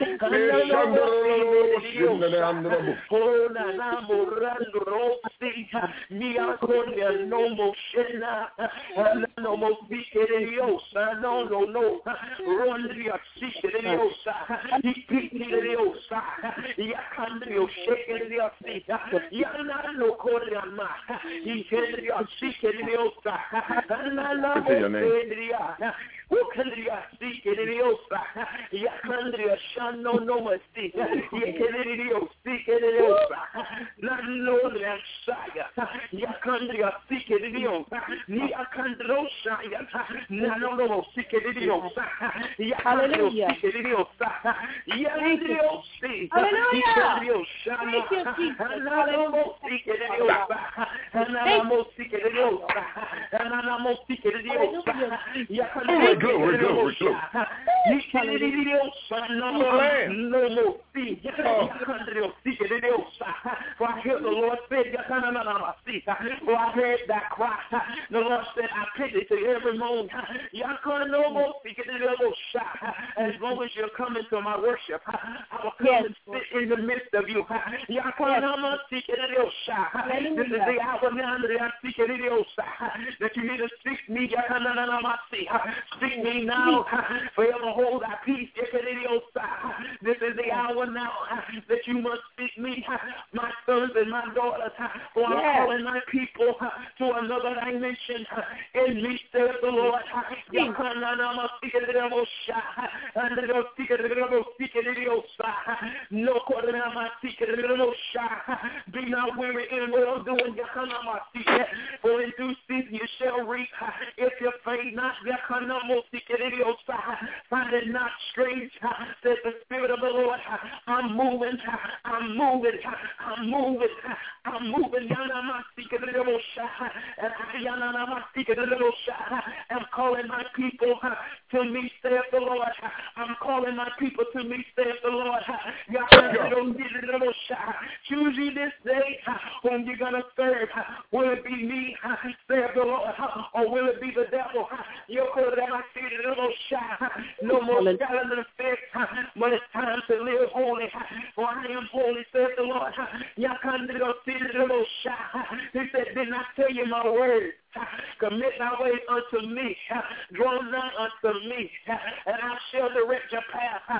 Morando Rossi, Mia Korea, no Moshena, no Mobikeriosa, no, Rondria Sikeriosa, Hikiriosa, Yakandrio Shekeriosa, Yana no Korea, Hikandria Sikeriosa, Nana Mosendria. Ukandria Sikeriosa, Yakandria Shano Nomasti, Yakeriosa, Nanoria Saya, Yakandria Sikeriosa, Yakandrosa, Nanono Sikeriosa, Yakandrio Sikeriosa, Yandriosi, Yakeriosa, Nanomo Sikeriosa, Nanomo Sikeriosa, Nanomo Sikeriosa, Yakandrio. We're good. For I hear the Lord say, for I heard that cry. The Lord said, I pity to every moan. As long as you're coming to my worship, I will come and sit in the midst of you. This is the hour now that you need to seek me. Seek me now, forever hold thy peace. This is the hour now that you must seek me, my sons and my daughters, for I'm calling my people to another dimension. In me, says the Lord. Be not weary in well doing, for in due season you shall reap if you faint not. Find it not strange, says the Spirit of the Lord. I'm moving. I'm calling my people to me, saith the Lord. I'm calling my people to me, saith the Lord. Choose you this day whom you're going to serve. Will it be me, saith the Lord, or will it be the devil? No more scattering the fish, but it's time to live holy. For I am holy, saith the Lord. Yakandrio City He said, didn't I tell you my word? Commit thy way unto me. Draw nigh unto me, and I shall direct your path.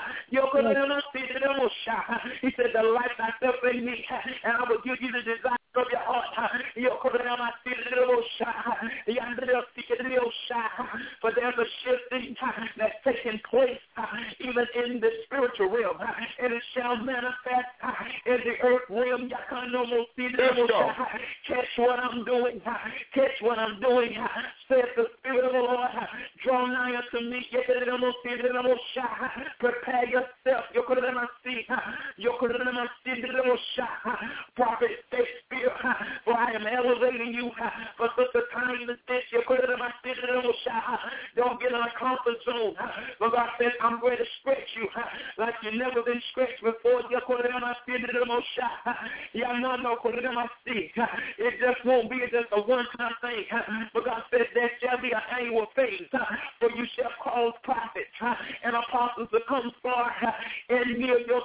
He said, delight thyself in me, and I will give you the desire of your heart. For there's a shifting that's taking place even in the spiritual realm, and it shall manifest in the earth realm. Catch what I'm doing. Catch what I'm doing. Says the Spirit of the Lord. Draw nigh unto me. Prepare yourself. Prophet Shakespeare, for I am elevating you for such a time as this. Don't get in a comfort zone. But God says, I'm going to stretch you like you've never been stretched before. It just won't be just a one-time thing. But God says there shall be an annual thing. For you shall cause prophets and apostles to come forth and near your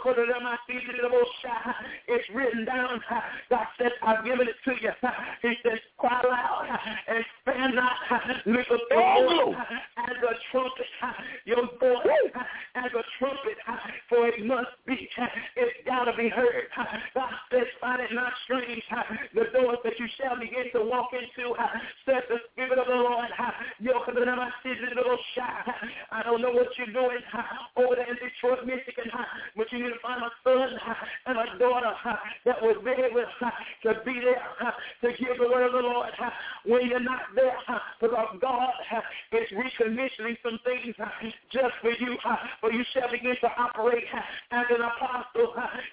it's written down. God says, I've given it to you. He says, cry loud and stand not. Lift up your voice as a trumpet. Your voice as a trumpet. For it must be. It's got to be heard. God says, find it not strange. The doors that you shall begin to walk into, says the Spirit of the Lord. I don't know what you're doing over there in Detroit, Michigan, but you need to find a son and a daughter that was there to be there to give the word of the Lord when you're not there, because God is recommissioning some things just for you, for you shall begin to operate as an apostle.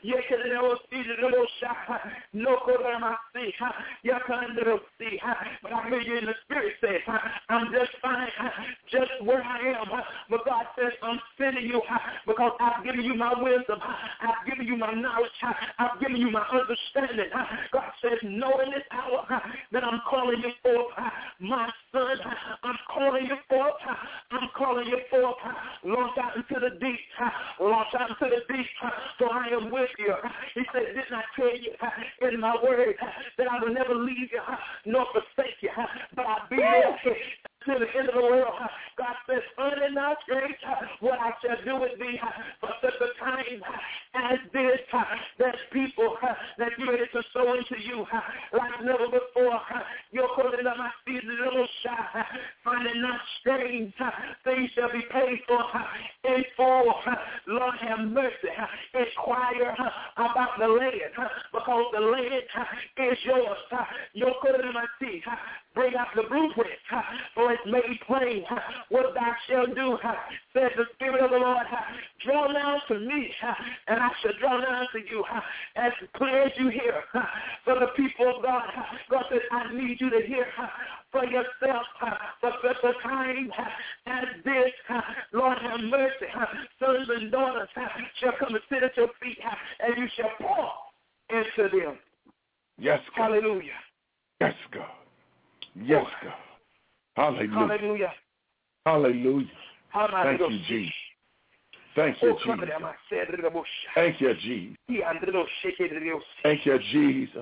But I hear you in the Spirit say, I'm just fine, just where I am. But God says, I'm sending you because I've given you my wisdom. I've given you my knowledge. I've given you my understanding. God says, know in this hour that I'm calling you forth, my son. I'm calling you forth. I'm calling you forth. Launch out into the deep. Launch out into the deep. So I am with you. He said, didn't I tell you in my word that I will never leave you nor forsake you, but I'll be there to the end of the world. God says, find it not strange what I shall do with thee for such a time as this. There's people that you're ready to sow into you like never before. You're calling on my feet a little shy. Find it not strange. Things shall be paid for in full. Lord have mercy. Inquire about the land because the land is yours. You're calling on my feet. Bring out the blueprint, for it's made plain what thou shalt do, says the Spirit of the Lord. Draw nigh to me, and I shall draw nigh to you, as clear as you hear. For the people of God, God says, I need you to hear for yourself, for such a time as this. Lord have mercy. Sons and daughters shall come and sit at your feet, and you shall pour into them. Yes, God. Hallelujah. Yes, God. Yes, God. Hallelujah. Hallelujah. Hallelujah. Thank you, Jesus. Thank you, Jesus. Thank you, Jesus. Thank you, Jesus.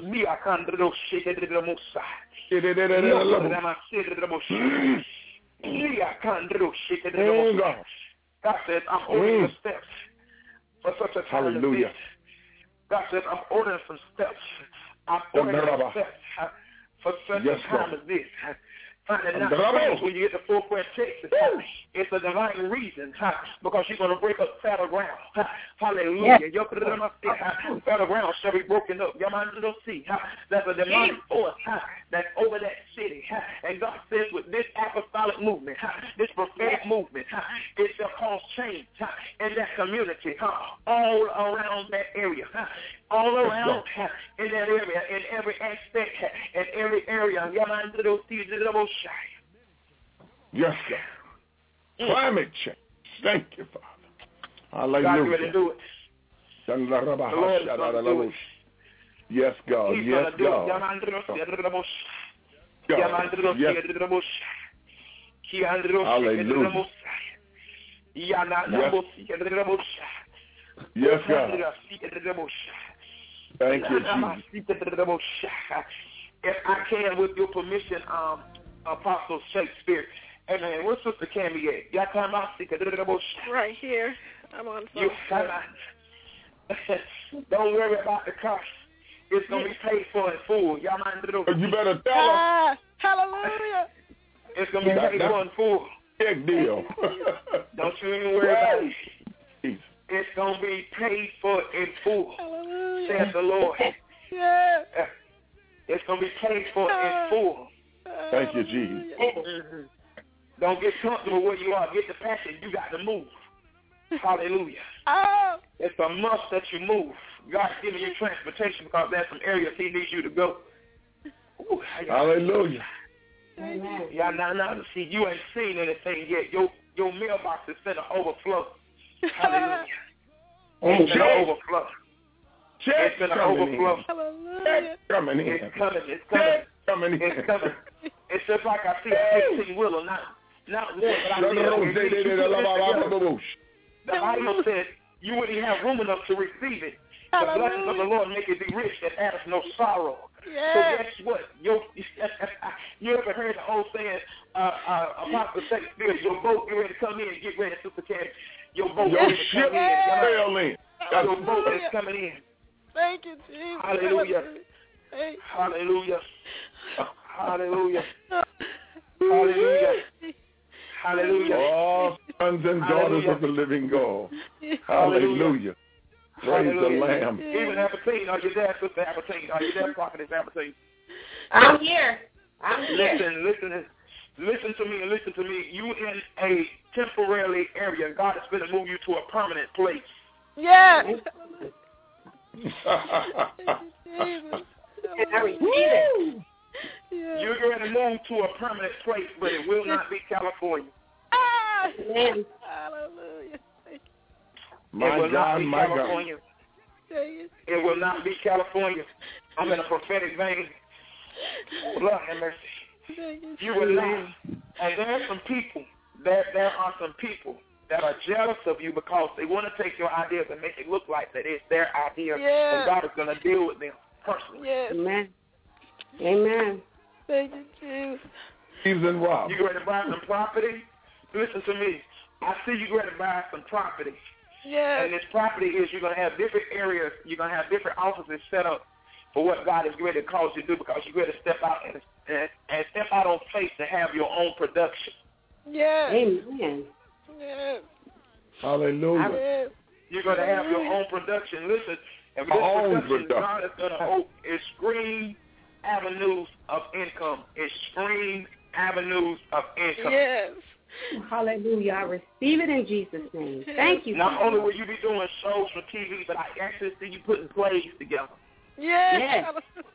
God says, I'm ordering the steps for such a time as this. God says, I'm ordering some steps. I'm ordering some steps for such a time as this. Find it not strange when you get the full point Texas. It's a divine reason because you're going to break up fallow ground. Hallelujah. Fallow ground shall be broken up. That's a demonic force that's over that city. And God says with this apostolic movement, this prophetic movement, it shall cause change in that community, all around that area. All around in that area, in every aspect, in every area. Yes, God. Climate change. Thank you, Father. Hallelujah. God's going to do it. The Lord is going to do it. Yes, God. He's yes, going to do God. Hallelujah. Yes, God. Thank you, Jesus. If I can, with your permission, Apostle Shakespeare. Amen. Where's Sister Cammy at? Y'all come out. Right here. I'm on phone. Don't worry about the cost. It's going to be paid for in full. Y'all mind the You better tell them. Hallelujah. It's going to be paid for in full. Big deal. Don't you even worry about it. It's going to be paid for in full, says the Lord. Yeah. It's going to be paid for in full. Thank you, Jesus. Don't get comfortable where you are. Get the passion. You got to move. Hallelujah. Oh. It's a must that you move. God's giving you transportation because there's some areas he needs you to go. Ooh, hallelujah. Amen. Yeah, now, see, you ain't seen anything yet. Your mailbox is going to overflow. Hallelujah. It's going to overflow. It's going to overflow. It's coming in. It's coming. It's coming. It's coming. It's just like I see a 18-wheeler, not one, but I see the Bible says you wouldn't have room enough to receive it. The blessings of the Lord make it be rich and add no sorrow. Yeah. So guess what? You ever heard the old saying, Apostle Shakespeare, your boat get ready to come in, get ready, Sister Candy. Your boat is coming in. Your boat is coming in. Thank you, Jesus. Hallelujah. Hallelujah. Hallelujah. Hallelujah. Hallelujah. All sons and daughters of the living God. Hallelujah. Praise the Lamb. Even Apatine, are you there, Sister Apatine? Are you there, Prophetess Apatine? I'm here. Listen to me. You in a temporary area. God is going to move you to a permanent place. Yes. I receive it. You're going to move to a permanent place, but it will not be California. Amen. Hallelujah. My God. It will not be California. I'm in a prophetic vein. Lord have mercy. You will not. And there are some people that are jealous of you because they want to take your ideas and make it look like that it's their idea. Yeah. And God is going to deal with them personally. Yes. Amen. Thank you, Jesus. Season Rob. You ready to buy some property? Listen to me. I see you ready to buy some property. Yes. And this property is you're going to have different areas. You're going to have different offices set up for what God is ready to cause you to do because you're ready to step out and step out on faith to have your own production. Yes. Amen. Yes. Hallelujah. Yes. You're going to have your own production. Listen, and this production, God is going to open screen avenues of income. Screen avenues of income. Yes. Hallelujah. I receive it in Jesus' name. Thank you. Not only will you be doing shows for TV, but I actually see you putting plays together. Yes.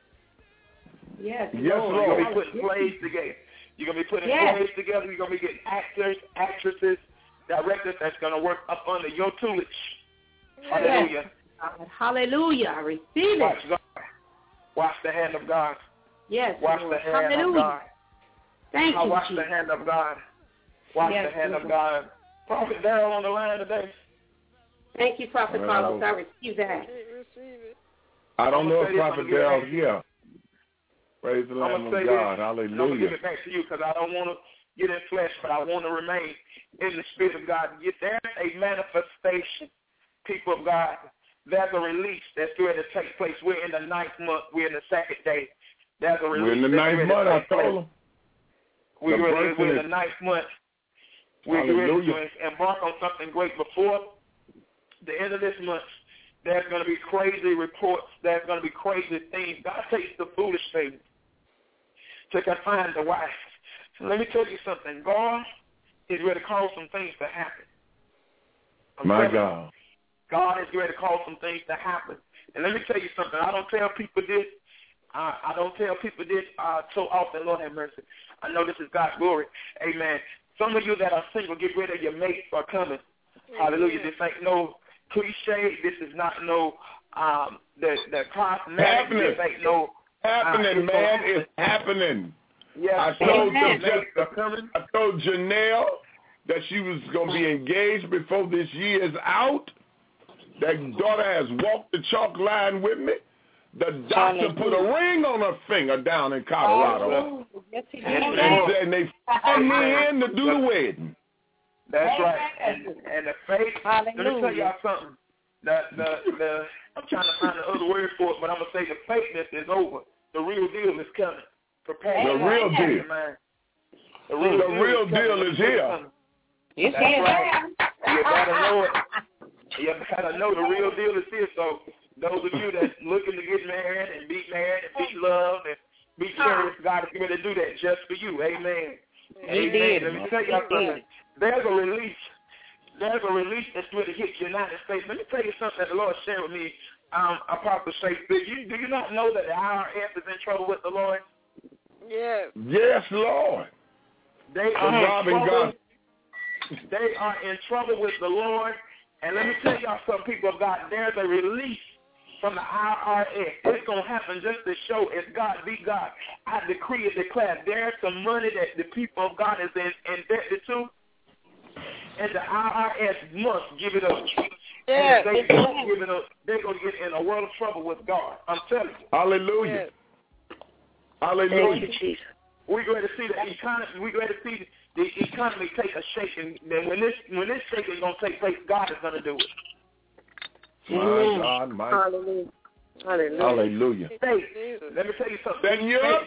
Yes. You're going to be putting plays together. You're going to be putting plays together. You're going to be getting actors, actresses, directors that's going to work up under your tutelage. Hallelujah. Hallelujah. I receive it. Watch God. Watch the hand of God. Yes. Watch the hand of God. Thank you. Watch the hand of God. Watch the hand of God. Prophet Darrell on the line today. Thank you, Prophet Carlos. I receive that. I don't know if Prophet Darrell's here. Praise the Lamb of God. Hallelujah. I'm going to give it back to you because I don't want to get in flesh, but I want to remain in the Spirit of God. There's a manifestation, people of God. There's a release that's going to take place. We're in the 9th month. We're in the 2nd day. There's a release. We're in the 9th month, I told them. We're in the 9th month. We're ready to embark on something great before the end of this month. There's going to be crazy reports. There's going to be crazy things. God takes the foolish things to confine the wise. So let me tell you something. God is ready to cause some things to happen. My God. God is ready to cause some things to happen. And let me tell you something. I don't tell people this. I don't tell people this so often. Lord have mercy. I know this is God's glory. Amen. Some of you that are single, get rid of your mates are coming. Hallelujah. This ain't no cliche. This is not no the cosmetic. This ain't no happening, man. It's happening. Yeah. I told Janelle that she was going to be engaged before this year is out. That daughter has walked the chalk line with me. The doctor put a ring on her finger down in Colorado. Yes, he did. And they found me in to do the wedding. That's right. And the faith, let me tell y'all something. I'm trying to find the other word for it, but I'm going to say the fakeness is over. The real deal is coming. Prepare. The real deal. The real deal is here. It's That's here. right. You better know it. You better know the real deal is here. So those of you that's looking to get married and be loved and be serious, God is going to do that just for you. Amen. Amen. Let me tell you something. There's a release. There's a release that's going to hit the United States. Let me tell you something that the Lord shared with me. Apostle Shakespeare, do you not know that the IRS is in trouble with the Lord? Yes. Yes, Lord. They are in trouble with the Lord. And let me tell y'all some people of God, there's a release from the IRS. It's going to happen just to show it's God be God. I decree and declare there's some money that the people of God is indebted to, and the IRS must give it up. Yes. And if they don't give it up, they're going to get in a world of trouble with God. I'm telling you. Hallelujah. Yes. Hallelujah. We're going to see the economy. We're going to see the economy take a shake, and then when this shake is going to take place, God is going to do it. My God, my Hallelujah. Hallelujah. Hey, let me tell you something. Setting you up.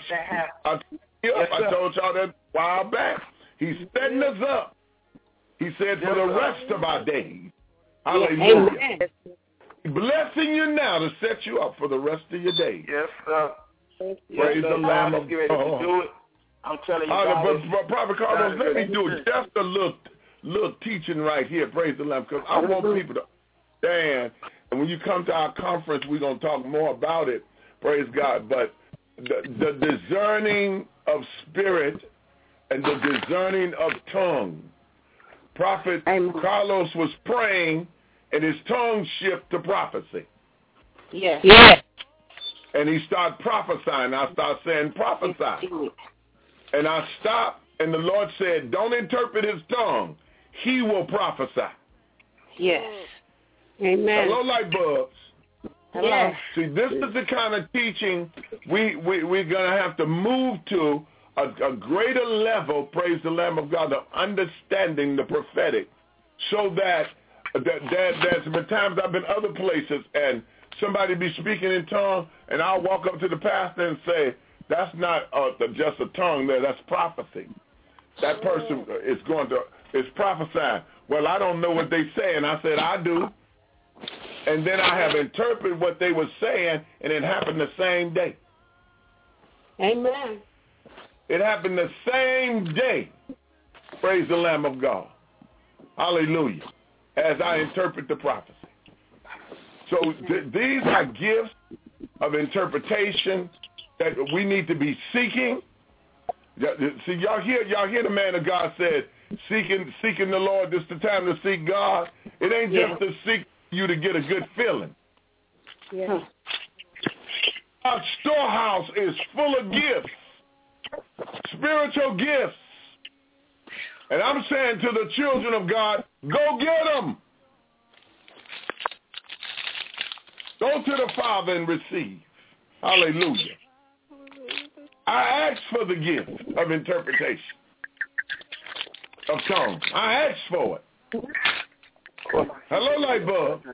I told y'all that a while back. He's setting us up. He said for the rest of our days. Hallelujah. Blessing you now to set you up for the rest of your days. Yes, sir. Praise the Lamb of God. Do it. I'm telling you, but Prophet Carlos, let me do just a little teaching right here. Praise the Lamb, because I want people to understand. And when you come to our conference, we're going to talk more about it. Praise God. But the discerning of spirit and the discerning of tongue. Prophet Carlos was praying, and his tongue shifted to prophecy. Yes. And he started prophesying. I started saying, prophesy. And I stopped, and the Lord said, don't interpret his tongue. He will prophesy. Yes. Amen. Hello, light bulbs. Yes. See, this is the kind of teaching we're going to have to move to a greater level, praise the Lamb of God, of understanding the prophetic, so that there's been times I've been other places and somebody be speaking in tongue, and I'll walk up to the pastor and say, that's not just a tongue there, that's prophecy. That person is prophesying. Well, I don't know what they say, and I said, I do. And then I have interpreted what they were saying, and it happened the same day. Amen. It happened the same day. Praise the Lamb of God. Hallelujah. As I interpret the prophecy. So these are gifts of interpretation that we need to be seeking. See, y'all hear the man of God said, seeking the Lord, this is the time to seek God. It ain't just to seek you to get a good feeling. Yeah. Our storehouse is full of gifts, spiritual gifts. And I'm saying to the children of God, go get them. Go to the Father and receive. Hallelujah. I asked for the gift of interpretation of tongues. I asked for it. Hello, light bulb.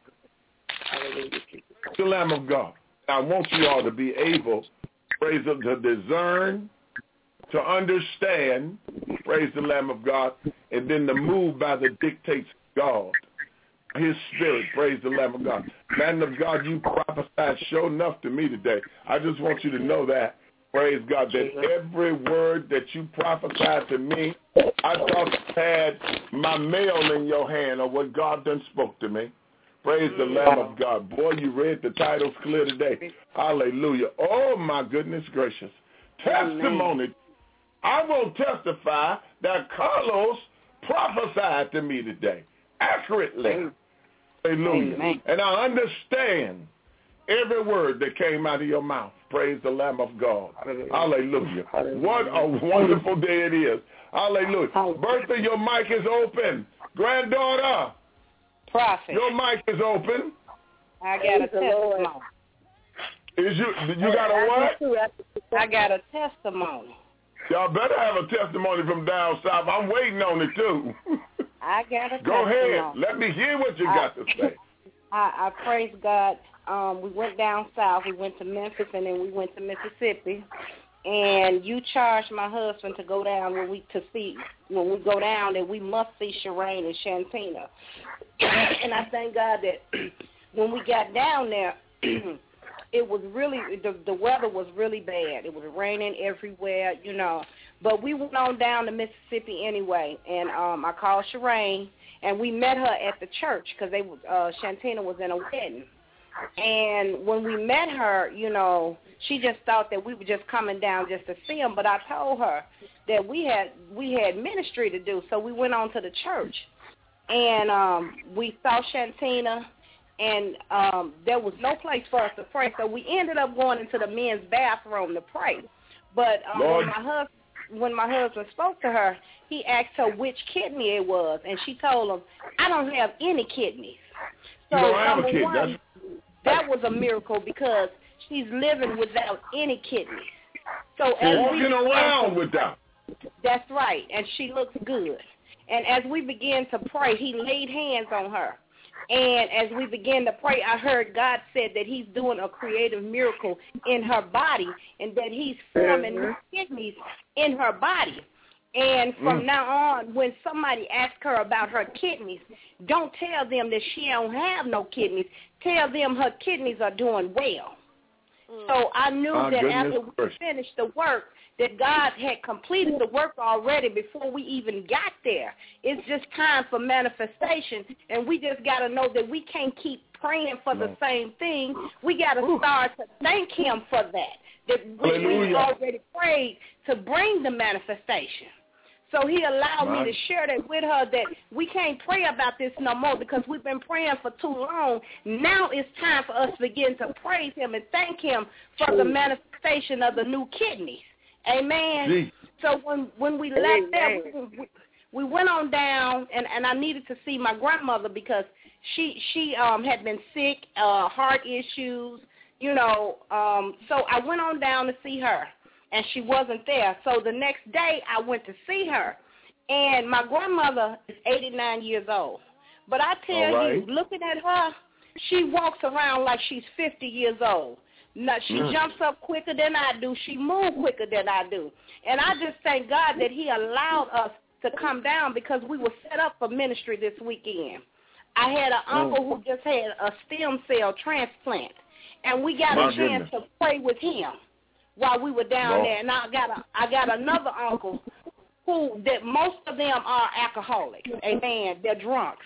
The Lamb of God. I want you all to be able, praise the, to discern, to understand, praise the Lamb of God, and then to move by the dictates of God. His spirit, praise the Lamb of God. Man of God, you prophesied sure enough to me today. I just want you to know that, praise God, that every word that you prophesied to me, I thought you had my mail in your hand or what God done spoke to me. Praise the Lamb of God. Boy, you read the titles clear today. Hallelujah. Oh, my goodness gracious. Testimony. I will testify that Carlos prophesied to me today accurately. Hallelujah. Amen. And I understand every word that came out of your mouth. Praise the Lamb of God. Hallelujah. What a wonderful day it is. Hallelujah. Bertha, your mic is open. Granddaughter. Prophet. Your mic is open. I got a testimony. You got a what? I got a testimony. Y'all better have a testimony from down south. I'm waiting on it, too. I got a testimony. Go ahead. Let me hear what you got to say. I praise God. We went down south. We went to Memphis, and then we went to Mississippi. And you charged my husband to go down when we go down, that we must see Sherane and Shantina. And I thank God that when we got down there, it was really, the weather was really bad. It was raining everywhere, you know. But we went on down to Mississippi anyway, and I called Sherane, and we met her at the church because Shantina was in a wedding. And when we met her, you know, she just thought that we were just coming down just to see him. But I told her that we had ministry to do, so we went on to the church. And we saw Shantina, and there was no place for us to pray, so we ended up going into the men's bathroom to pray. But when my husband spoke to her, he asked her which kidney it was, and she told him, I don't have any kidneys. So you don't have a kidney. One, that was a miracle because she's living without any kidneys. So she's walking around with that. That's right, and she looks good. And as we began to pray, he laid hands on her. And as we began to pray, I heard God said that he's doing a creative miracle in her body and that he's forming new kidneys in her body. And from now on, when somebody asks her about her kidneys, don't tell them that she don't have no kidneys. Tell them her kidneys are doing well. So I knew that after we finished the work, that God had completed the work already before we even got there. It's just time for manifestation, and we just got to know that we can't keep praying for the same thing. We got to start to thank him for that we already prayed to bring the manifestation. So he allowed me to share that with her, that we can't pray about this no more because we've been praying for too long. Now it's time for us to begin to praise him and thank him for the manifestation of the new kidneys. Amen. So when we left there, we went on down, and I needed to see my grandmother because she had been sick, heart issues, you know. So I went on down to see her, and she wasn't there. So the next day I went to see her, and my grandmother is 89 years old. But I tell you, looking at her, she walks around like she's 50 years old. Now, she jumps up quicker than I do. She moves quicker than I do. And I just thank God that he allowed us to come down because we were set up for ministry this weekend. I had an uncle who just had a stem cell transplant, and we got a chance to pray with him while we were down there. And I got another uncle who that most of them are alcoholics. Amen. They're drunks.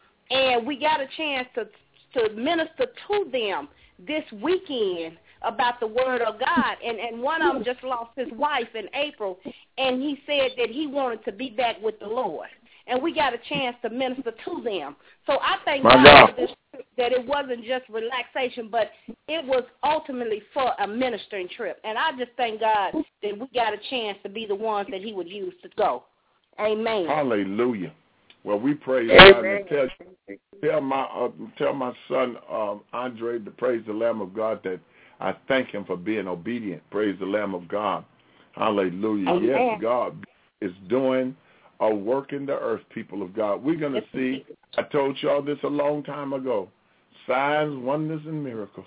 And we got a chance to minister to them this weekend about the word of God, and one of them just lost his wife in April, and he said that he wanted to be back with the Lord, and we got a chance to minister to them. So I thank God for this, that it wasn't just relaxation, but it was ultimately for a ministering trip, and I just thank God that we got a chance to be the ones that he would use to go. Amen. Hallelujah. Well, we praise God and tell my son Andre to praise the Lamb of God that I thank him for being obedient. Praise the Lamb of God. Hallelujah. Amen. Yes, God is doing a work in the earth, people of God. We're going to see, I told y'all this a long time ago, signs, wonders, and miracles.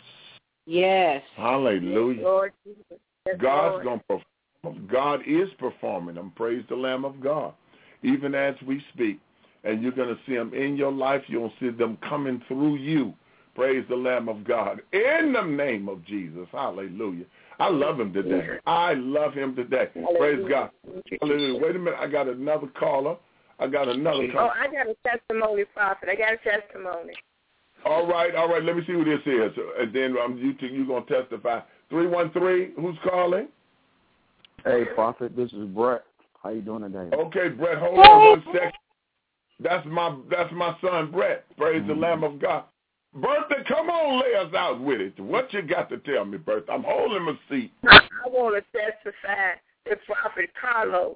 Yes. Hallelujah. Yes, Lord. Yes, God's going to perform. God is performing them. Praise the Lamb of God. Even as we speak. And you're going to see them in your life. You'll see them coming through you. Praise the Lamb of God. In the name of Jesus. Hallelujah. I love him today. I love him today. Praise God. Hallelujah. Wait a minute. I got another caller. Oh, I got a testimony, Prophet. I got a testimony. All right. Let me see who this is. And then you're going to testify. 313, who's calling? Hey, Prophet. This is Brett. How you doing today? Okay, Brett. Hold on 1 second. That's my son, Brett. Praise the Lamb of God. Bertha, come on, lay us out with it. What you got to tell me, Bertha? I'm holding my seat. I want to testify that Prophet Carlos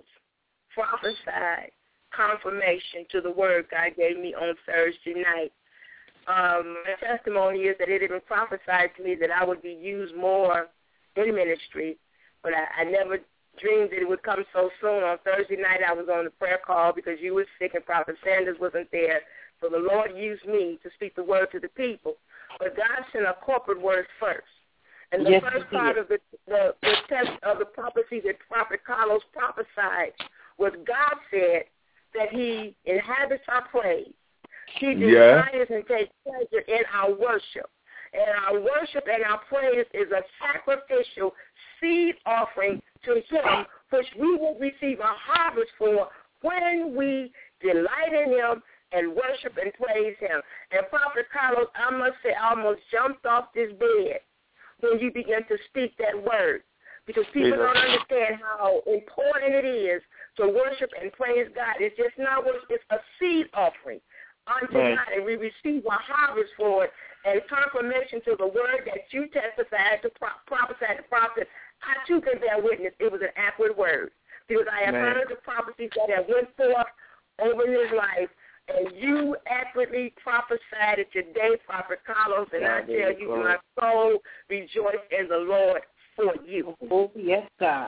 prophesied confirmation to the word God gave me on Thursday night. My testimony is that it had been prophesied to me that I would be used more in ministry, but I never dreamed that it would come so soon. On Thursday night, I was on the prayer call because you were sick and Prophet Sanders wasn't there. So the Lord used me to speak the word to the people. But God sent a corporate word first. And the first part of the text of the prophecy that Prophet Carlos prophesied was God said that he inhabits our praise. He desires and takes pleasure in our worship. And our worship and our praise is a sacrificial seed offering to him, which we will receive a harvest for when we delight in him and worship and praise him. And Prophet Carlos, I must say, I almost jumped off this bed when you began to speak that word, because people don't understand how important it is to worship and praise God. It's just not worship, it's a seed offering unto God, and we receive a harvest for it and confirmation to the word that you testified to prophesy to prophet. I too can bear witness it was an accurate word, because I have heard the prophecies that have went forth over his life, and you accurately prophesied it today, Prophet Carlos, and I tell you, my soul rejoice in the Lord for you. Oh, yes, God.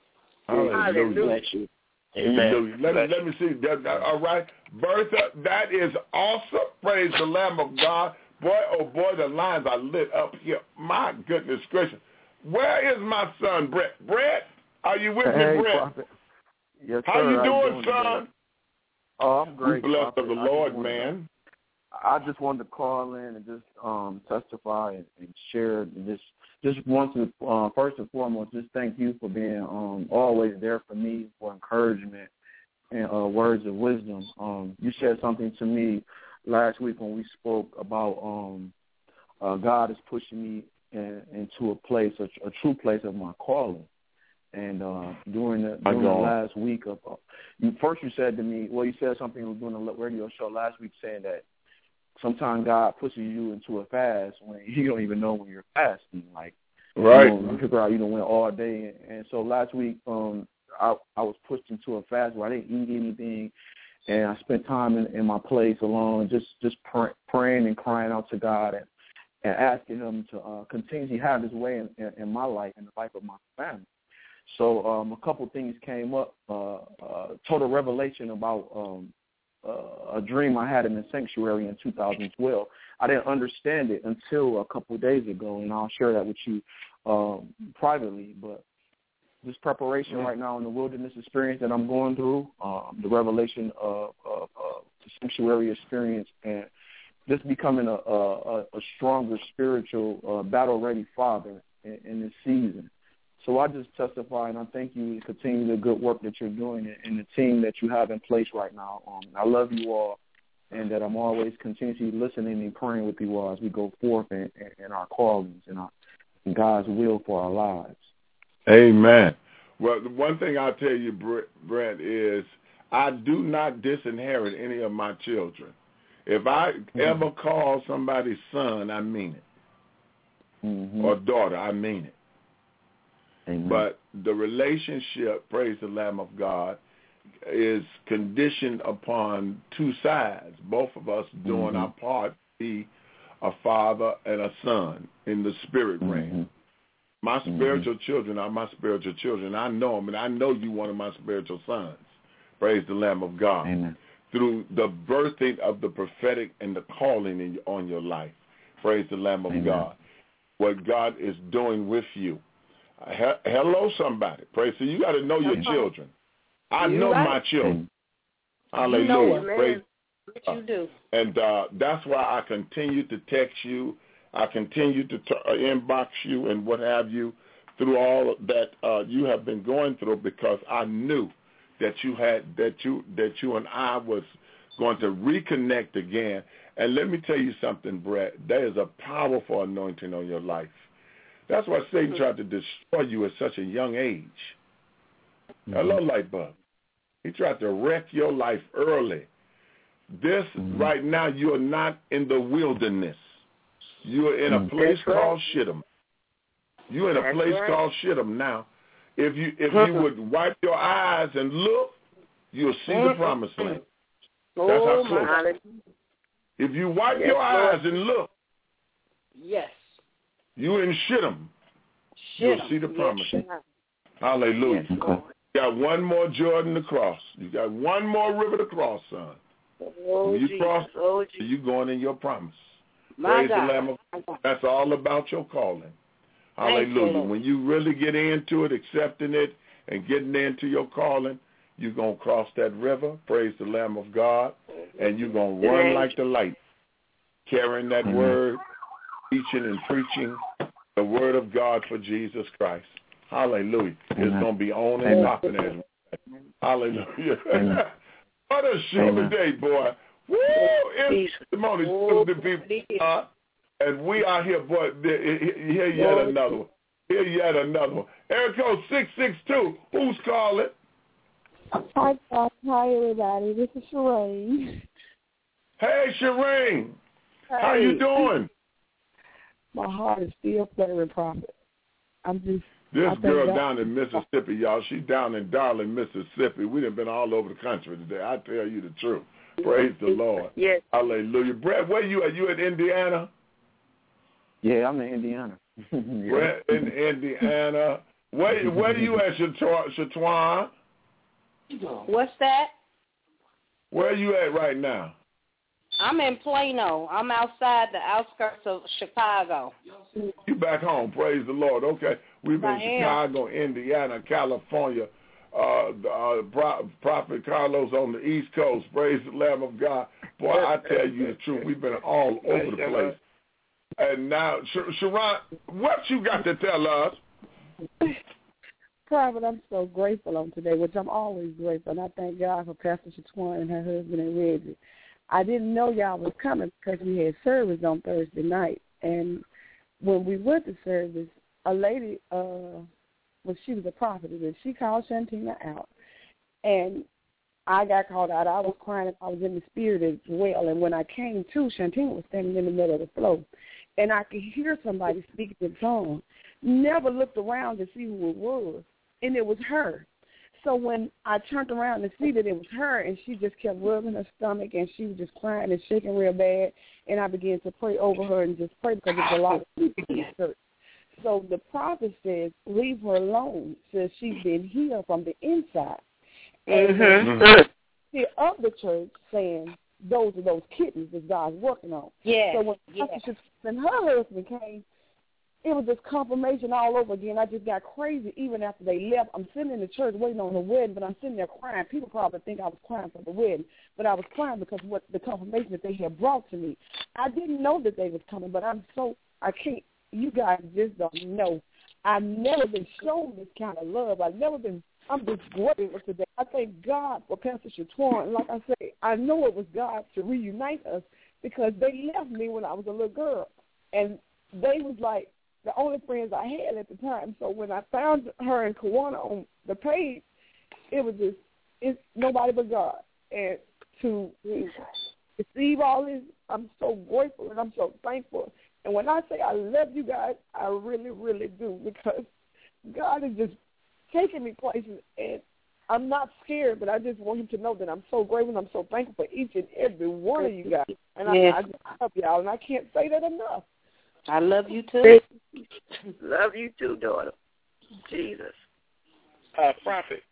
Hallelujah. Amen. Let me see. All right. Bertha, that is awesome. Praise the Lamb of God. Boy, oh boy, the lines are lit up here. My goodness gracious. Where is my son, Brett? Brett, are you with me, Brett? Prophet. Yes, How sir. you doing, son? Oh, I'm great. Blessed of the Lord, man. I just wanted to call in and just testify and share. And just want to first and foremost, just thank you for being always there for me, for encouragement and words of wisdom. You said something to me last week when we spoke about God is pushing me into a place, a true place of my calling. And during the last week of you said to me, you said something during the radio show last week saying that sometimes God pushes you into a fast when you don't even know when you're fasting. Like, you figure out you don't went all day. And so last week I was pushed into a fast where I didn't eat anything, and I spent time in my place alone, just praying and crying out to God and asking him to continually have his way in my life and the life of my family. So a couple things came up, total revelation about a dream I had in the sanctuary in 2012. I didn't understand it until a couple of days ago, and I'll share that with you privately. But this preparation right now in the wilderness experience that I'm going through, the revelation of the sanctuary experience, and just becoming a stronger spiritual, battle-ready father in this season. So I just testify, and I thank you to continue the good work that you're doing and the team that you have in place right now. I love you all, and that I'm always continuously listening and praying with you all as we go forth in our callings and God's will for our lives. Amen. Well, the one thing I'll tell you, Brent, is I do not disinherit any of my children. If I ever call somebody son, I mean it. Or daughter, I mean it. Amen. But the relationship, praise the Lamb of God, is conditioned upon two sides, both of us doing our part, be a father and a son in the spirit realm. My spiritual children are my spiritual children. I know them, and I know you one of my spiritual sons. Praise the Lamb of God. Amen. Through the birthing of the prophetic and the calling on your life. Praise the Lamb of God. What God is doing with you. Hello, somebody. Praise. So you got to know your children. I know my children. Hallelujah. You know it, praise. You do. And that's why I continue to text you. I continue to inbox you and what have you through all that you have been going through, because I knew that you and I was going to reconnect again. And let me tell you something, Brett. There is a powerful anointing on your life. That's why Satan tried to destroy you at such a young age. Hello, Lightbulb. He tried to wreck your life early. This, right now, you are not in the wilderness. You are in a place called Shittim. You're in a place called Shittim now. If you would wipe your eyes and look, you'll see the promised land. That's how close. If you wipe your eyes and look, you in Shittim, you'll see the promise. Hallelujah. You got one more Jordan to cross. You got one more river to cross, son. When you cross, you going in your promise. Praise the Lamb of God. That's all about your calling. Hallelujah. When you really get into it, accepting it, and getting into your calling, you're going to cross that river, praise the Lamb of God, and you're going to run like the light, carrying that word, teaching and preaching the word of God for Jesus Christ. Hallelujah. It's going to be on and popping as well. Hallelujah. What a show today, boy. Woo! It's testimony to the people. And we are here, boy. Here yet another one. Here yet another one. Area code 662. Who's calling? Hi, Bob. Hi, everybody. This is Shireen. Hey, Shireen. Hey. How you doing? My heart is still fluttering, Prophet. This girl down in Mississippi, y'all, she's down in Darling, Mississippi. We done been all over the country today. I tell you the truth. Praise the Lord. Yes. Hallelujah. Brett, where you at? You at Indiana? Yeah, I'm in Indiana. Brett in Indiana. Where you at, Shatwan? What's that? Where are you at right now? I'm in Plano. I'm outside the outskirts of Chicago. You back home. Praise the Lord. Okay. We've been in Chicago, Indiana, California. Prophet Carlos on the East Coast. Praise the Lamb of God. Boy, I tell you the truth. We've been all over the place. And now, Sharon, what you got to tell us? Prophet, I'm so grateful on today, which I'm always grateful. And I thank God for Pastor Shatwan and her husband and Reggie. I didn't know y'all was coming because we had service on Thursday night. And when we went to service, a lady, she was a prophetess, and she called Shantina out. And I got called out. I was crying. I was in the spirit as well. And when I came to, Shantina was standing in the middle of the floor. And I could hear somebody speaking in tongues. Never looked around to see who it was. And it was her. So when I turned around to see that it was her, and she just kept rubbing her stomach, and she was just crying and shaking real bad, and I began to pray over her and just pray because there's a lot of people in the church. So the prophet says, leave her alone, says she's been healed from the inside. And the of the church saying, those are those kittens that God's working on. Yeah. So when her husband came, it was just confirmation all over again. I just got crazy even after they left. I'm sitting in the church waiting on the wedding, but I'm sitting there crying. People probably think I was crying for the wedding, but I was crying because what the confirmation that they had brought to me. I didn't know that they was coming, but you guys just don't know. I've never been shown this kind of love. I'm just grateful today. I thank God for Pastor Shatwan. And like I say, I know it was God to reunite us because they left me when I was a little girl. And they was like the only friends I had at the time. So when I found her and Kawana on the page, it's nobody but God. And to receive all this, I'm so grateful and I'm so thankful. And when I say I love you guys, I really, really do, because God is just taking me places, and I'm not scared, but I just want him to know that I'm so grateful and I'm so thankful for each and every one of you guys. And I just love y'all, and I can't say that enough. I love you too. Love you too, daughter. Jesus. Prophet.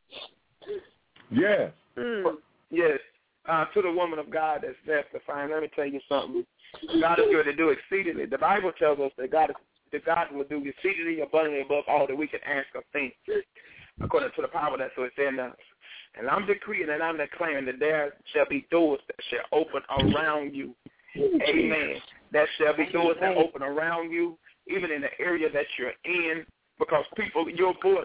Yes. Yes. To the woman of God that's left to find, let me tell you something. God is going to do exceedingly. The Bible tells us that God will do exceedingly abundantly above all that we can ask or think, according to the power that's within us. And I'm decreeing and I'm declaring that there shall be doors that shall open around you. Amen. There shall be doors that open around you, even in the area that you're in, because people, your voice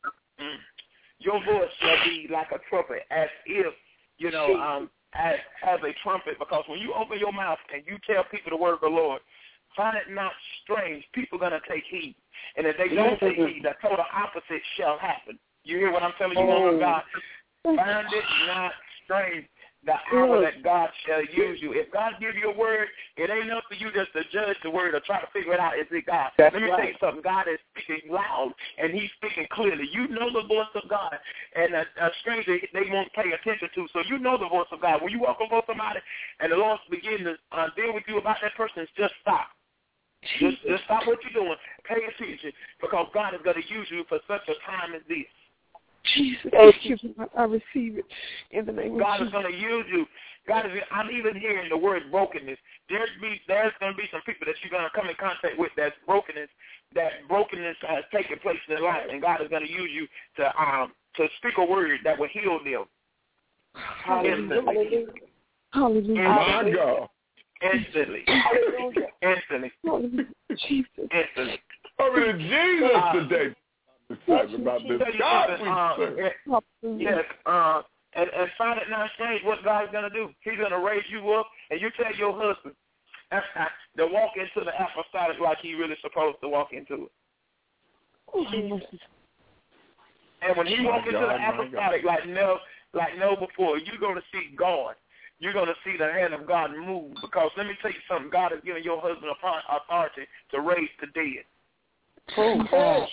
shall be like a trumpet, as if, as a trumpet, because when you open your mouth and you tell people the word of the Lord, find it not strange. People are going to take heed. And if they don't take heed, the total opposite shall happen. You hear what I'm telling you, woman of God? Find it not strange the hour that God shall use you. If God gives you a word, it ain't enough for you just to judge the word or try to figure it out. Is it God? Let me tell you something. God is speaking loud, and he's speaking clearly. You know the voice of God, and a stranger they won't pay attention to. So you know the voice of God. When you walk over somebody and the Lord begins to deal with you about that person, just stop. Just stop what you're doing. Pay attention, because God is going to use you for such a time as this. Jesus, thank you. I receive it in the name of God Jesus. is going to use you. I'm even hearing the word brokenness. There's going to be some people that you're going to come in contact with that's brokenness. That brokenness has taken place in their life, and God is going to use you to speak a word that will heal them. Hallelujah. Hallelujah. My God. Instantly. Instantly. Jesus. Instantly. Over to Jesus today. Excited about this. God we yes. And find it not strange what God's going to do. He's going to raise you up, and you tell your husband to walk into the apostolic like he really supposed to walk into it. And when he walks into the apostolic like no before, you're going to see God. You're going to see the hand of God move, because let me tell you something. God has given your husband authority to raise the dead. Hallelujah.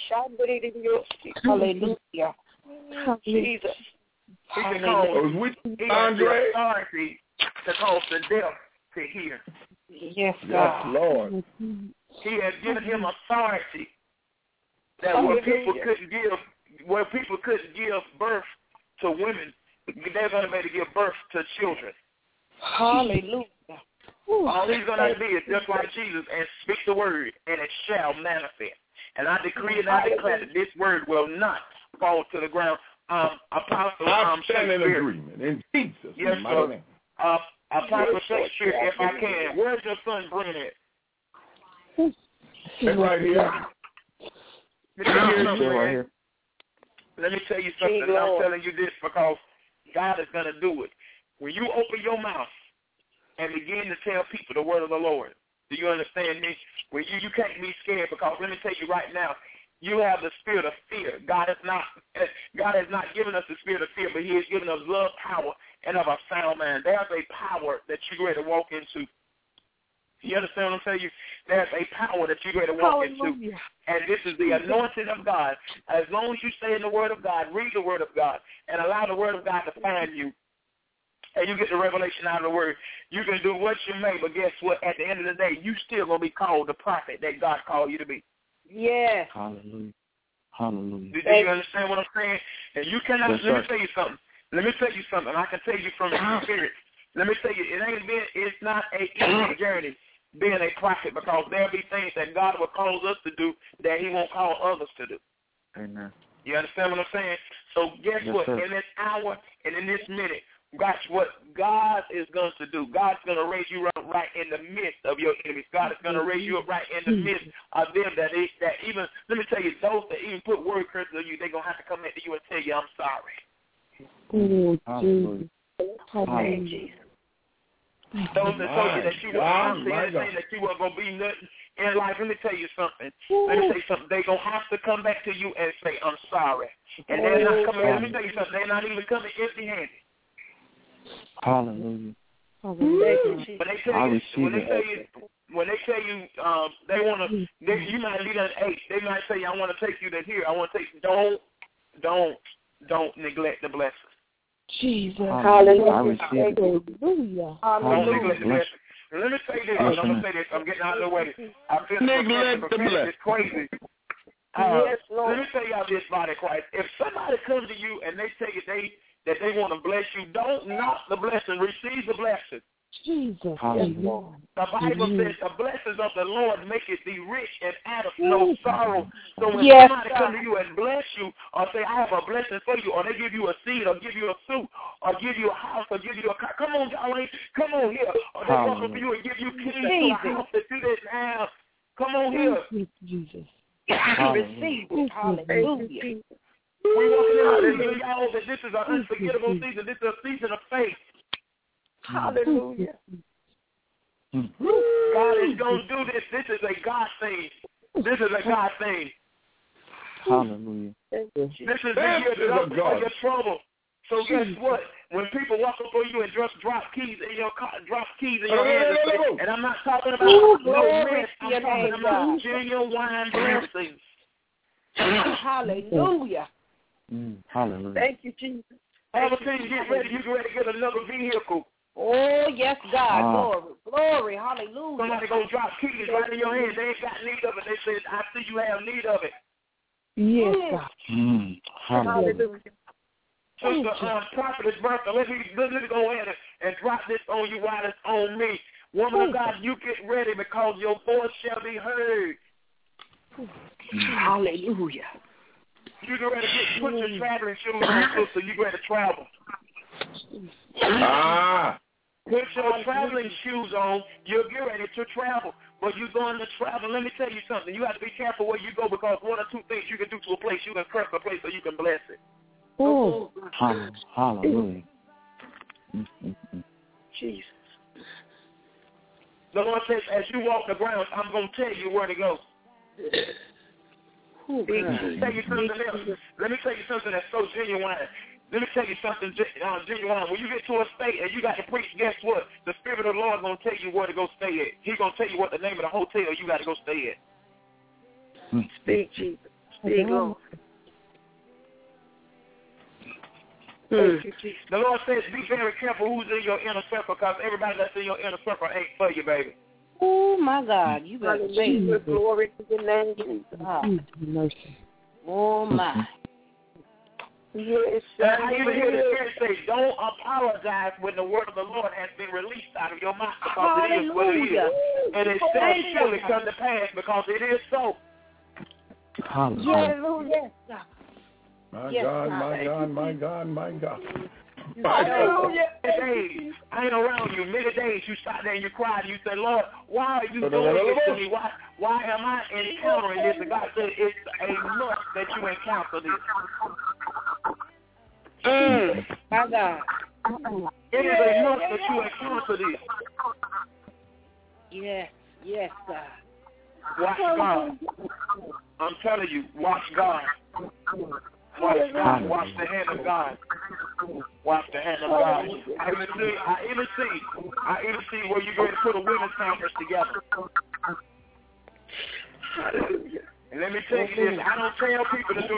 Jesus. He can cause authority to cause the deaf to hear. Yes, God. Yes, Lord. He has given him authority that where people couldn't give birth to women, they're going to be able to give birth to children. Hallelujah. All he's going to do is just like Jesus and speak the word, and it shall manifest. And I decree and I declare that this word will not fall to the ground. Apostle, I'm standing in agreement in Jesus' name. Apostle Shakespeare, if I can, where's your son Brent at? It's right here. Let me tell you something. I'm telling you this because God is going to do it. When you open your mouth and begin to tell people the word of the Lord, do you understand me? When you can't be scared, because let me tell you right now, you have the spirit of fear. God has not given us the spirit of fear, but he has given us love, power, and of a sound mind. There's a power that you're ready to walk into. You understand what I'm telling you? There's a power that you're ready to walk into. And this is the anointing of God. As long as you stay in the word of God, read the word of God, and allow the word of God to find you, and you get the revelation out of the word, you can do what you may, but guess what? At the end of the day, you still going to be called the prophet that God called you to be. Yes. Hallelujah. Hallelujah. Do you understand what I'm saying? And you cannot, let me tell you something. I can tell you from experience. Let me tell you, it's not an easy journey being a prophet, because there'll be things that God will cause us to do that he won't call others to do. Amen. You understand what I'm saying? So guess what? Sir. In this hour and in this minute, that's what God is going to do. God's going to raise you up right in the midst of your enemies. God is going to raise you up right in the midst of them that even, let me tell you, those that even put word curses on you, they're going to have to come back to you and tell you, I'm sorry. Hallelujah. Hallelujah. Those that told you that you weren't that you weren't going to be nothing in life, let me tell you something. They're going to have to come back to you and say, I'm sorry. And they're not coming, let me tell you something, they're not even coming empty-handed. Hallelujah. When they tell you, they want to, you might lead an 8. They might say, I want to take you to here. I want to take you. Don't neglect the blessings. Jesus. Hallelujah. Hallelujah. Don't neglect the blessings. Let me say this. I'm going to say this. I'm getting out of the way. I feel neglect the blessings. It's crazy. Yes, Lord. Let me tell y'all this, body of Christ. If somebody comes to you and they tell you that they want to bless you, don't knock the blessing. Receive the blessing. Jesus. Hallelujah. The Bible says the blessings of the Lord make it thee rich and addeth no sorrow. So when somebody come to you and bless you, or say, I have a blessing for you, or they give you a seed, or give you a suit, or give you a house, or give you a car, come on, Jolene, come on here. Or they come to you and give you keys to a house that you didn't have. Come on here. Jesus. Receive it. Hallelujah. We're walking in y'all that this is an unforgettable season. This is a season of faith. Hallelujah. God is going to do this. This is a God thing. This is a God thing. Hallelujah. This is the year of your trouble. So guess what? when people walk up on you and drop keys in your car, hand, and I'm not talking about no mess. I'm talking about genuine blessings. Hallelujah. Hallelujah. Thank you, Jesus. Everything get ready. You get ready to get another vehicle. Oh, yes, God. Glory. Hallelujah. Somebody going to drop keys right in your hand. They ain't got need of it. They said, I see you have need of it. Yes, God. Hallelujah. Sister, Prophetess Bertha, let me go ahead and drop this on you while it's on me. Woman of God, you get ready because your voice shall be heard. Hallelujah. You get ready to put your traveling shoes on, sister. You get ready to travel. Put your traveling shoes on. You'll get ready to travel. But you're going to travel. Let me tell you something. You have to be careful where you go because one or two things you can do to a place. You can curse a place or you can bless it. Oh, hallelujah. Jesus. The Lord says, as you walk the ground, I'm going to tell you where to go. Let me tell you something else. Let me tell you something that's so genuine. Let me tell you something genuine. When you get to a state and you got to preach, guess what? The Spirit of the Lord is going to tell you where to go stay at. He's going to tell you what the name of the hotel you got to go stay at. Speak, Jesus. Speak, Lord. The Lord says, be very careful who's in your inner circle because everybody that's in your inner circle ain't for you, baby. Oh, my God. You better say glory to your name, Jesus. Mercy. Oh, my. Yes, I even hear the Spirit say, don't apologize when the word of the Lord has been released out of your mouth because it is what it is. And it shall surely come to pass because it is so. Hallelujah. My God, my God, my God, my God. Hallelujah. Days, I ain't around you. Many days you sat there and you cried and you said, Lord, why are you doing this to me? Why am I encountering this? And God said, it's a must that you encounter this. My God. It is a must that you encounter this. Yes, God. Watch God. I'm telling you, watch God. Watch God. Watch the hand of God. Watch the hand of God. I even see where you're going to put a women's conference together. And let me tell you this, I don't tell people to do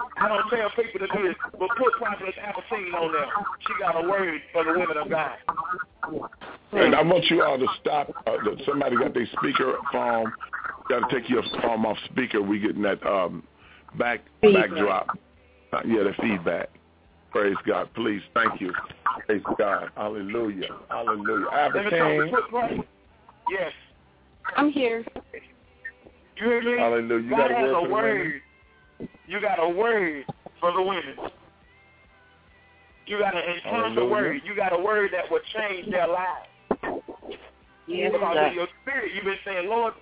this. But put Prophetess Albertine on there. She got a word for the women of God. And I want you all to stop. Somebody got their speaker phone. Got to take your phone off speaker. We getting that backdrop. The feedback. Praise God. Please. Thank you. Praise God. Hallelujah. Hallelujah. Albertine. Yes. I'm here. You hear me? Hallelujah. You God got has a word. You got a word for the women. You got an encounter word. You got a word that will change their lives. Yes, because in your spirit, you've been saying, Lord,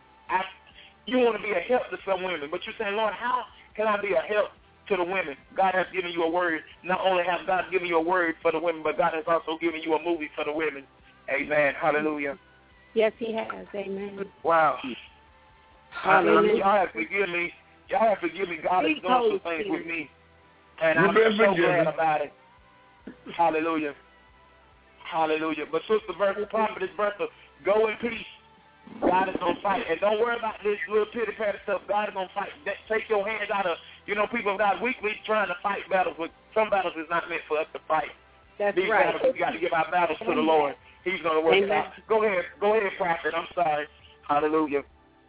you want to be a help to some women, but you're saying, Lord, how can I be a help to the women? God has given you a word. Not only has God given you a word for the women, but God has also given you a movie for the women. Amen. Hallelujah. Yes, he has. Amen. Wow. Hallelujah. Y'all have to forgive me. God is doing some things with me. And I'm so glad about it. Hallelujah. Hallelujah. But Sister Bertha, Prophetess Bertha, go in peace. God is going to fight. And don't worry about this little pity-patty stuff. God is going to fight. Take your hands out of, people of God, we trying to fight battles, but some battles is not meant for us to fight. That's These right. battles, we got to give our battles to the Lord. He's going to work it out. Go ahead, Prophet. I'm sorry. Hallelujah.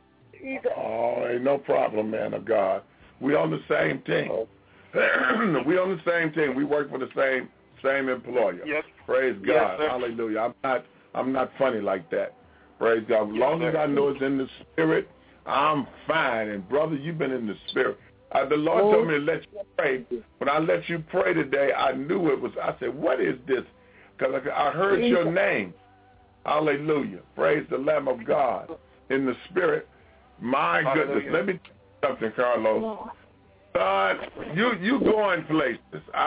Oh, ain't no problem, man of God. We on the same team. We on the same team. We work for the same employer. Yes. Praise God. Yes, hallelujah. I'm not funny like that. Praise God. As long as I know it's in the spirit, I'm fine. And brother, you've been in the spirit. The Lord told me to let you pray. When I let you pray today, I knew it was. I said, what is this? Because I heard your name. Hallelujah. Praise the Lamb of God in the spirit. My goodness. Let me tell you something, Carlos. Son, you going places.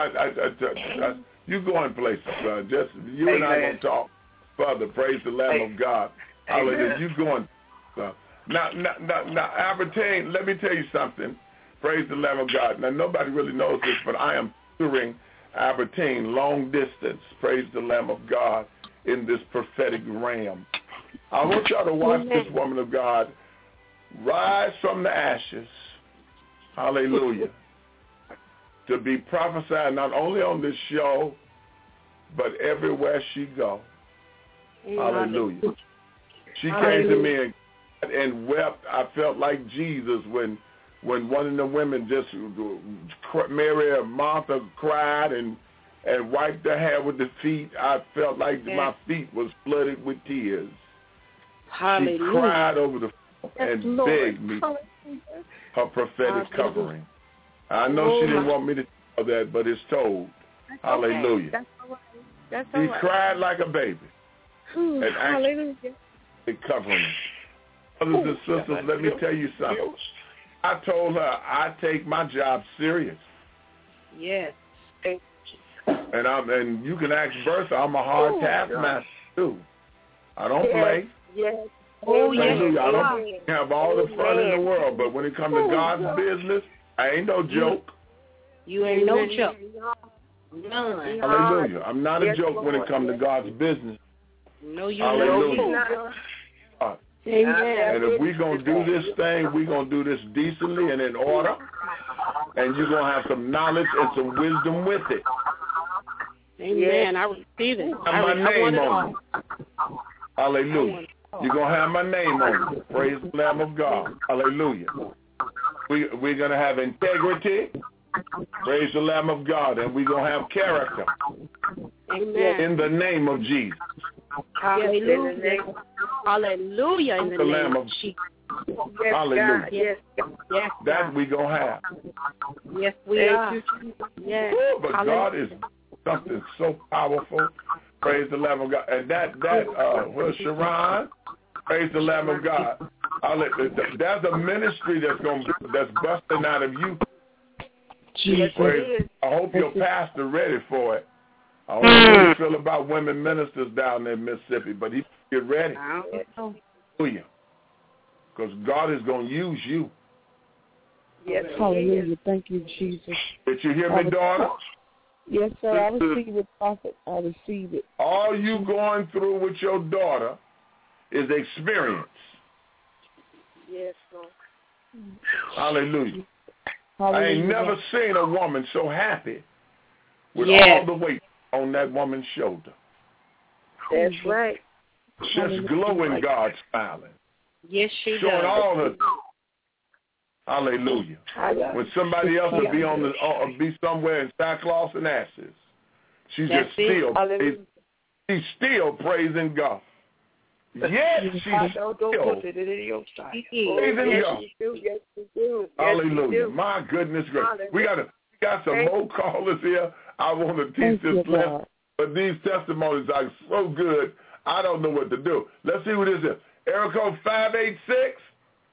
You going places, son. Just you and I going to talk further. Praise the Lamb of God. Hallelujah. You going. Now, Albertine, let me tell you something. Praise the Lamb of God. Now, nobody really knows this, but I am touring Albertine, long distance. Praise the Lamb of God in this prophetic realm. I want y'all to watch this woman of God rise from the ashes. Hallelujah. To be prophesied not only on this show, but everywhere she go. Hallelujah. She came to me and wept. I felt like Jesus when one of the women just, Mary or Martha, cried and wiped her hair with the feet. I felt like my feet was flooded with tears. Hallelujah. She cried over the and begged me her prophetic covering. I know she didn't want me to tell that, but it's told. That's hallelujah. Okay. That's all right. That's all right. She cried like a baby. Ooh, and hallelujah. Covering. Brothers and sisters, let me tell you something. I told her I take my job serious. Yes. And you can ask Bertha, I'm a hard taskmaster too. I don't play. Yes. Oh, yes. I don't have all the fun in the world, but when it comes to God's business, I ain't no joke. You ain't no joke. None. Hallelujah. I'm not a joke when it comes to God's business. No, you Hallelujah. And if we're going to do this thing, we're going to do this decently and in order. And you're going to have some knowledge and some wisdom with it. Amen. I receive it. I have my name on it. Hallelujah. You're going to have my name on it. Praise the Lamb of God. Hallelujah. We're going to have integrity. Praise the Lamb of God. And we're going to have character. Amen. In the name of Jesus. Hallelujah. Hallelujah. In the name of Jesus. Yes, hallelujah. Yes, yes, that we going to have. Yes, we are. Yes. But God is something so powerful. Praise the Lamb of God. And Sharon, praise the Lamb of God. There's a ministry that's busting out of you. Jesus. I hope your pastor ready for it. I don't know how you feel about women ministers down there in Mississippi, but he get ready. Hallelujah. Because God is going to use you. Yes, hallelujah. Thank you, Jesus. Did you hear me, daughter? Yes, sir. I receive it, prophet. I receive it. All you going through with your daughter is experience. Yes, Lord. Hallelujah. Hallelujah. I ain't never seen a woman so happy with all the weight on that woman's shoulder. That's right. Just glowing, God smiling. Yes, she showing does. all her. Hallelujah. When somebody else would be be somewhere in sackcloth and ashes, she's still praising God. Yes, she's still praising God. Yes, she do. Hallelujah. My goodness gracious. We got some more callers here. I want to teach this lesson, but these testimonies are so good, I don't know what to do. Let's see who this is. Area code 586.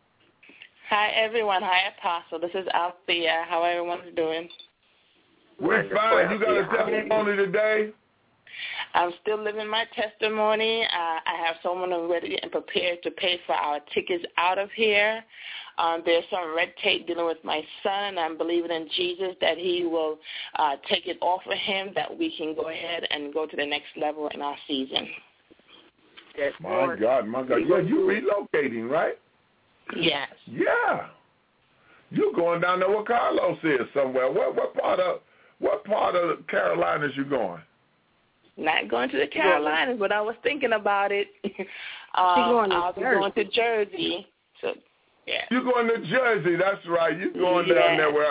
Hi, everyone. Hi, Apostle. This is Althea. How everyone's doing? We're fine. You got a testimony today? I'm still living my testimony. I have someone ready and prepared to pay for our tickets out of here. There's some red tape dealing with my son, and I'm believing in Jesus that he will take it off of him, that we can go ahead and go to the next level in our season. My God. Yeah, you're relocating, right? Yes. Yeah. You're going down there where Carlos is somewhere. What part of the Carolinas you going? Not going to the Carolinas, but I was thinking about it. I'll be going to Jersey. So, yeah. You're going to Jersey. That's right. You're going down there where,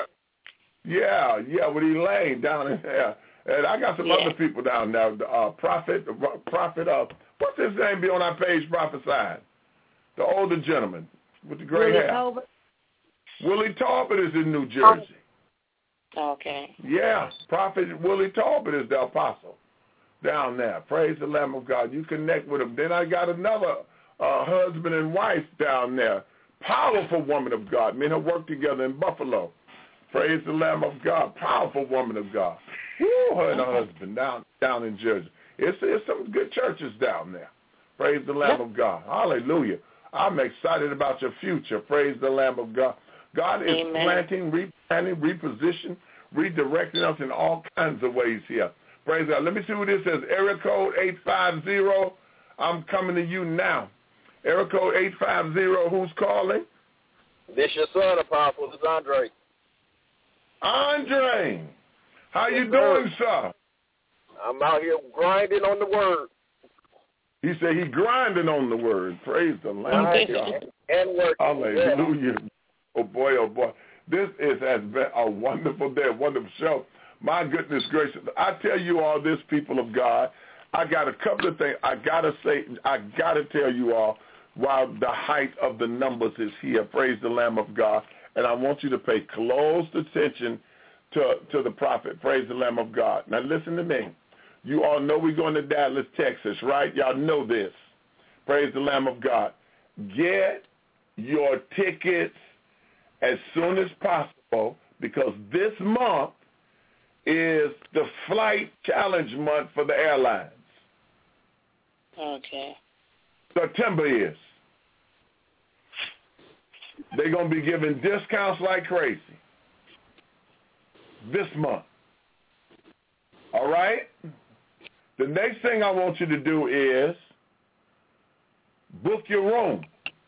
with Elaine down in there. And I got some other people down there. Prophet, what's his name be on our page prophesying? The older gentleman with the gray hair. Talbot. Willie Talbot is in New Jersey. Okay. Yeah, Prophet Willie Talbot is the apostle down there. Praise the Lamb of God. You connect with him. Then I got another husband and wife down there. Powerful woman of God. Me and her work together in Buffalo. Praise the Lamb of God. Powerful woman of God. Woo, her and her husband down in Jersey. It's some good churches down there. Praise the Lamb of God. Hallelujah. I'm excited about your future. Praise the Lamb of God. God is planting, replanting, repositioning, redirecting us in all kinds of ways here. Praise God. Let me see what this says. Area code 850. I'm coming to you now. Area code 850. Who's calling? This your son, Apostle. This is Andre. Andre, how you doing, sir? I'm out here grinding on the word. He said he grinding on the word. Praise the Lamb of God. And working. Hallelujah. Yeah. Oh, boy, oh, boy. This has been a wonderful day, a wonderful show. My goodness gracious. I tell you all this, people of God, I got a couple of things I got to say. I got to tell you all while the height of the numbers is here. Praise the Lamb of God. And I want you to pay close attention to the prophet. Praise the Lamb of God. Now, listen to me. You all know we're going to Dallas, Texas, right? Y'all know this. Praise the Lamb of God. Get your tickets as soon as possible because this month is the flight challenge month for the airlines. Okay. September is. They're going to be giving discounts like crazy this month. All right? The next thing I want you to do is book your room.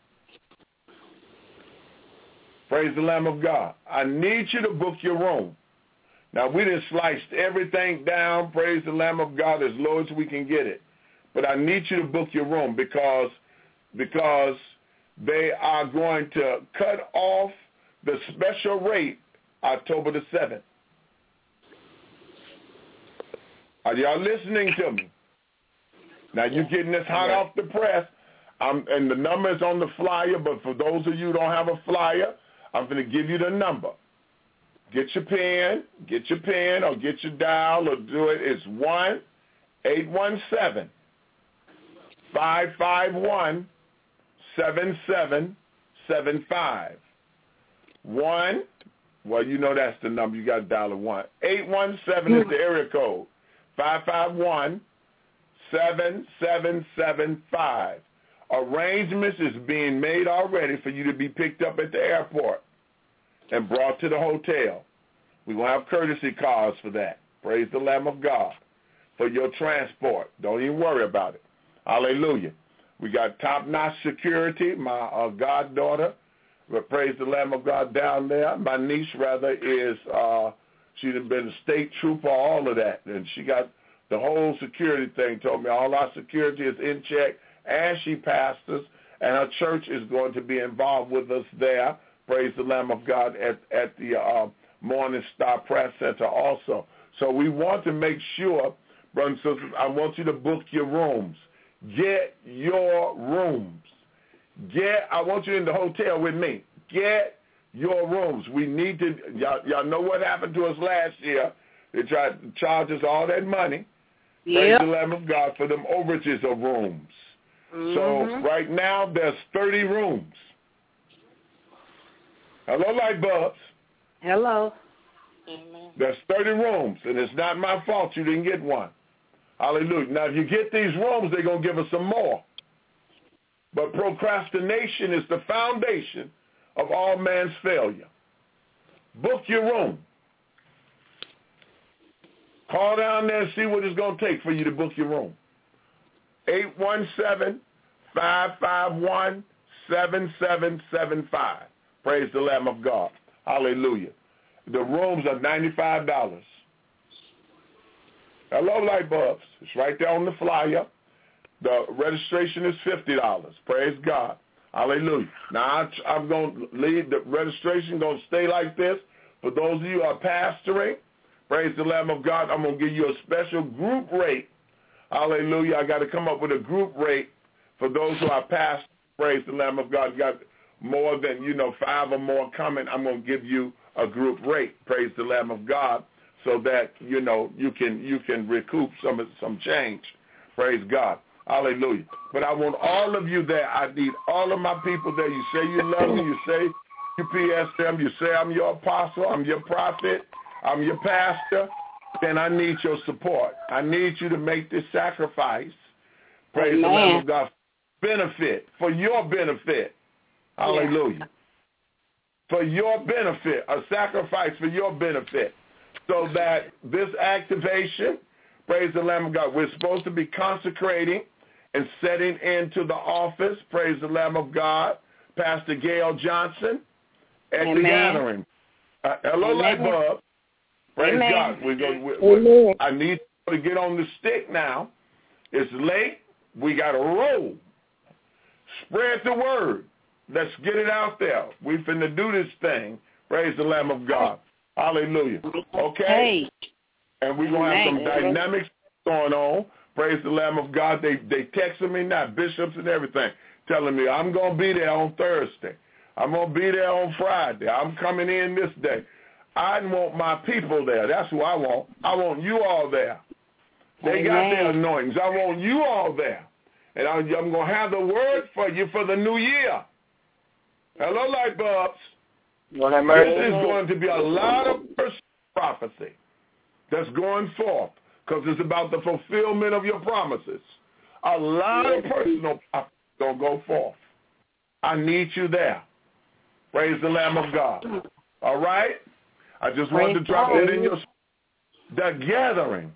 Praise the Lamb of God. I need you to book your room. Now, we done sliced everything down, praise the Lamb of God, as low as we can get it. But I need you to book your room because they are going to cut off the special rate October the 7th. Are y'all listening to me? Now, you're getting this hot off the press, and the number is on the flyer, but for those of you who don't have a flyer, I'm going to give you the number. Get your pen, or get your dial, or do it. It's 1-817-551-7775. Well, you know that's the number. You got to dial it 1. 817 is the area code. 551-7775. Arrangements is being made already for you to be picked up at the airport and brought to the hotel. We're going to have courtesy cars for that. Praise the Lamb of God. For your transport. Don't even worry about it. Hallelujah. We got top-notch security. My goddaughter, praise the Lamb of God, down there. My niece, rather, is, she's been a state trooper, all of that. And she got the whole security thing, told me all our security is in check, and she pastors, and her church is going to be involved with us there. Praise the Lamb of God at the Morning Star Press Center also. So we want to make sure, brothers and sisters, I want you to book your rooms. Get your rooms. I want you in the hotel with me. Get your rooms. We need to, y'all know what happened to us last year. They tried to charge us all that money. Yep. Praise the Lamb of God for them overages of rooms. Mm-hmm. So right now there's 30 rooms. Hello, light bulbs. Hello. Amen. There's 30 rooms, and it's not my fault you didn't get one. Hallelujah. Now, if you get these rooms, they're going to give us some more. But procrastination is the foundation of all man's failure. Book your room. Call down there and see what it's going to take for you to book your room. 817-551-7775. Praise the Lamb of God. Hallelujah. The rooms are $95. Hello, light bulbs. It's right there on the flyer. The registration is $50. Praise God. Hallelujah. Now, I'm going to leave the registration, going to stay like this. For those of you who are pastoring, praise the Lamb of God, I'm going to give you a special group rate. Hallelujah. I got to come up with a group rate for those who are pastoring. Praise the Lamb of God. Got more than, 5 or more coming. I'm going to give you a group rate. Praise the Lamb of God. So that, you can recoup some change. Praise God. Hallelujah. But I want all of you there. I need all of my people there. You say you love me. You say you PS them. You say I'm your apostle. I'm your prophet. I'm your pastor. Then I need your support. I need you to make this sacrifice. Praise Amen. The Lamb of God. For your benefit. Hallelujah. Yeah. For your benefit. A sacrifice for your benefit. so that this activation, praise the Lamb of God, we're supposed to be consecrating and setting into the office, praise the Lamb of God, Pastor Gail Johnson at the gathering. Hello, Lightbulb. Praise God. I need to get on the stick now. It's late. We got to roll. Spread the word. Let's get it out there. We finna do this thing. Praise the Lamb of God. Hallelujah. Okay? And we're going to have some dynamics going on. Praise the Lamb of God. They texting me now, bishops and everything, telling me I'm going to be there on Thursday. I'm going to be there on Friday. I'm coming in this day. I want my people there. That's who I want. I want you all there. They got their anointings. I want you all there. And I'm going to have the word for you for the new year. Hello, light bulbs. This is going to be a lot of prophecy that's going forth because it's about the fulfillment of your promises. A lot of personal prophecy going to go forth. I need you there. Praise the Lamb of God. All right? I just wanted to drop it in your the gathering.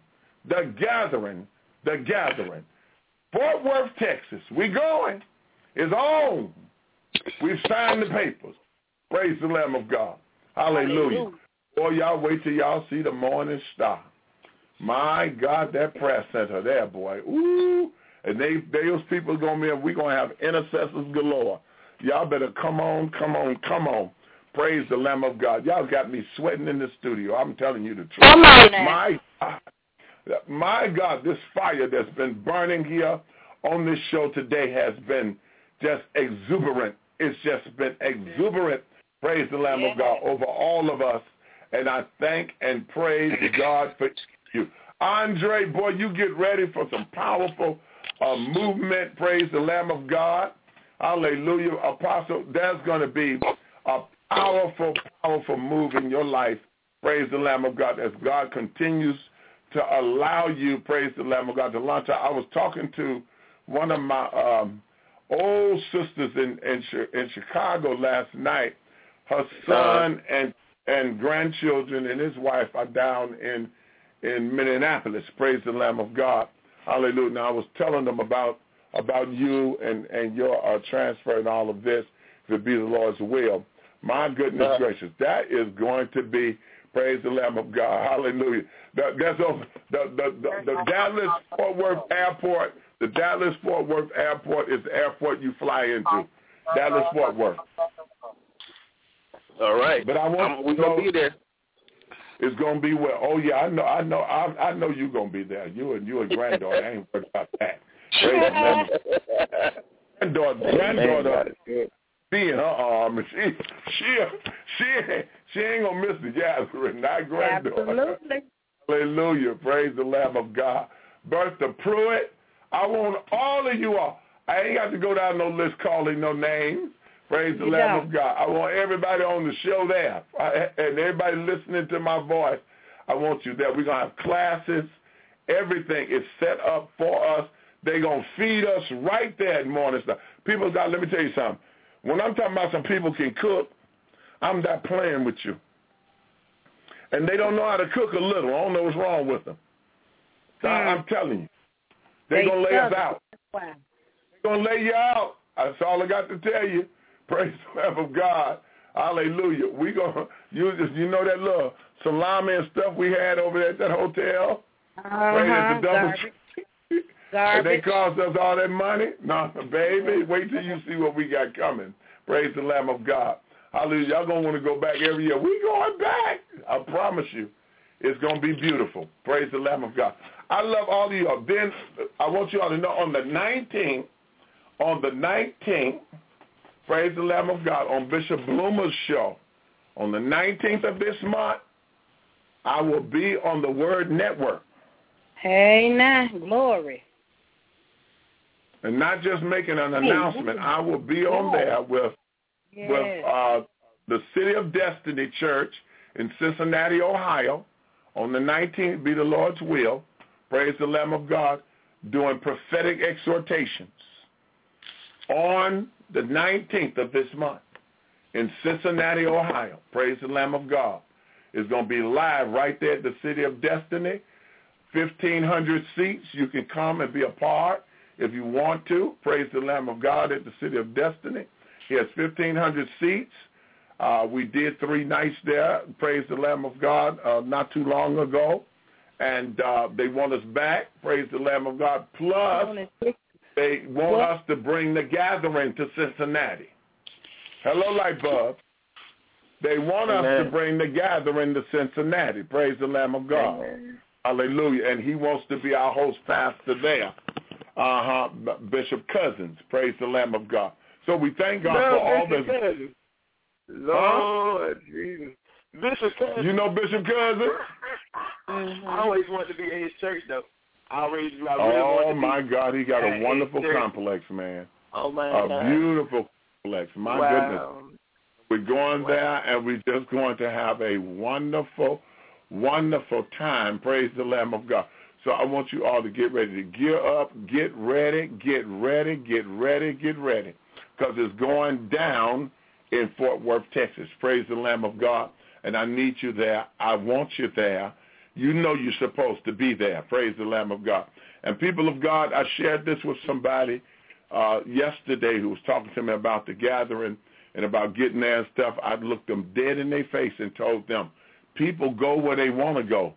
Fort Worth, Texas. We going. It's on. We've signed the papers. Praise the Lamb of God. Hallelujah. Boy, y'all wait till y'all see the morning star. My God, that prayer center there, boy. Ooh. And those people going to be, we're going to have intercessors galore. Y'all better come on. Praise the Lamb of God. Y'all got me sweating in the studio. I'm telling you the truth. Come on now. My God, this fire that's been burning here on this show today has been just exuberant. It's just been exuberant. Praise the Lamb of God over all of us. And I thank and praise God for you. Andre, boy, you get ready for some powerful movement. Praise the Lamb of God. Hallelujah. Apostle, there's going to be a powerful move in your life. Praise the Lamb of God as God continues to allow you, praise the Lamb of God, to launch out. I was talking to one of my old sisters in Chicago last night. Her son and grandchildren and his wife are down in Minneapolis. Praise the Lamb of God. Hallelujah. Now, I was telling them about you and your transfer and all of this, if it be the Lord's will. My goodness gracious, that is going to be, praise the Lamb of God. Hallelujah. That's the Dallas-Fort Worth Airport. The Dallas-Fort Worth Airport is the airport you fly into. Dallas-Fort Worth. All right. But we're going to be there. It's going to be well. Oh, yeah, I know you're going to be there. You and granddaughter. I ain't worried about that. Granddaughter be in her arm, and she ain't going to miss the gathering, not granddaughter. Absolutely. Hallelujah. Praise the Lamb of God. Bertha Pruitt, I want all of you all. I ain't got to go down no list calling no names. Praise the Lamb of God. I want everybody on the show there. And everybody listening to my voice, I want you there. We're going to have classes. Everything is set up for us. They're going to feed us right there at Morningstar. People, God, let me tell you something. When I'm talking about some people can cook, I'm not playing with you. And they don't know how to cook a little. I don't know what's wrong with them. So I'm telling you. They're going to lay us out. They're going to lay you out. That's all I got to tell you. Praise the Lamb of God. Hallelujah. We gonna you know that little salami and stuff we had over there at that hotel? Praise the double garbage. They cost us all that money? No, baby. Wait till you see what we got coming. Praise the Lamb of God. Hallelujah. Y'all going to want to go back every year. We going back. I promise you. It's going to be beautiful. Praise the Lamb of God. I love all of y'all. Then I want you all to know on the 19th, praise the Lamb of God, on Bishop Bloomer's show, on the 19th of this month, I will be on the Word Network. Hey, now, glory. And not just making an announcement. I will be on there with the City of Destiny Church in Cincinnati, Ohio. On the 19th, be the Lord's will. Praise the Lamb of God, doing prophetic exhortations. On the 19th of this month in Cincinnati, Ohio. Praise the Lamb of God. It's going to be live right there at the City of Destiny. 1,500 seats. You can come and be a part if you want to. Praise the Lamb of God at the City of Destiny. He has 1,500 seats. We did 3 nights there, praise the Lamb of God, not too long ago. And they want us back, praise the Lamb of God. Plus, they want us to bring the gathering to Cincinnati. Hello, Lightbulb. They want us to bring the gathering to Cincinnati. Praise the Lamb of God. Amen. Hallelujah. And he wants to be our host pastor there. Bishop Cousins. Praise the Lamb of God. So we thank God for all the... Lord Jesus. Bishop Cousins. You know Bishop Cousins? I always wanted to be in his church, though. My God, he got a wonderful complex, man. Oh, my God. A beautiful complex. My goodness. We're going there, and we're just going to have a wonderful, wonderful time. Praise the Lamb of God. So I want you all to get ready to gear up, get ready, get ready, get ready, get ready, because it's going down in Fort Worth, Texas. Praise the Lamb of God. And I need you there. I want you there. You know you're supposed to be there. Praise the Lamb of God. And people of God, I shared this with somebody yesterday who was talking to me about the gathering and about getting there and stuff. I looked them dead in their face and told them, people go where they want to go.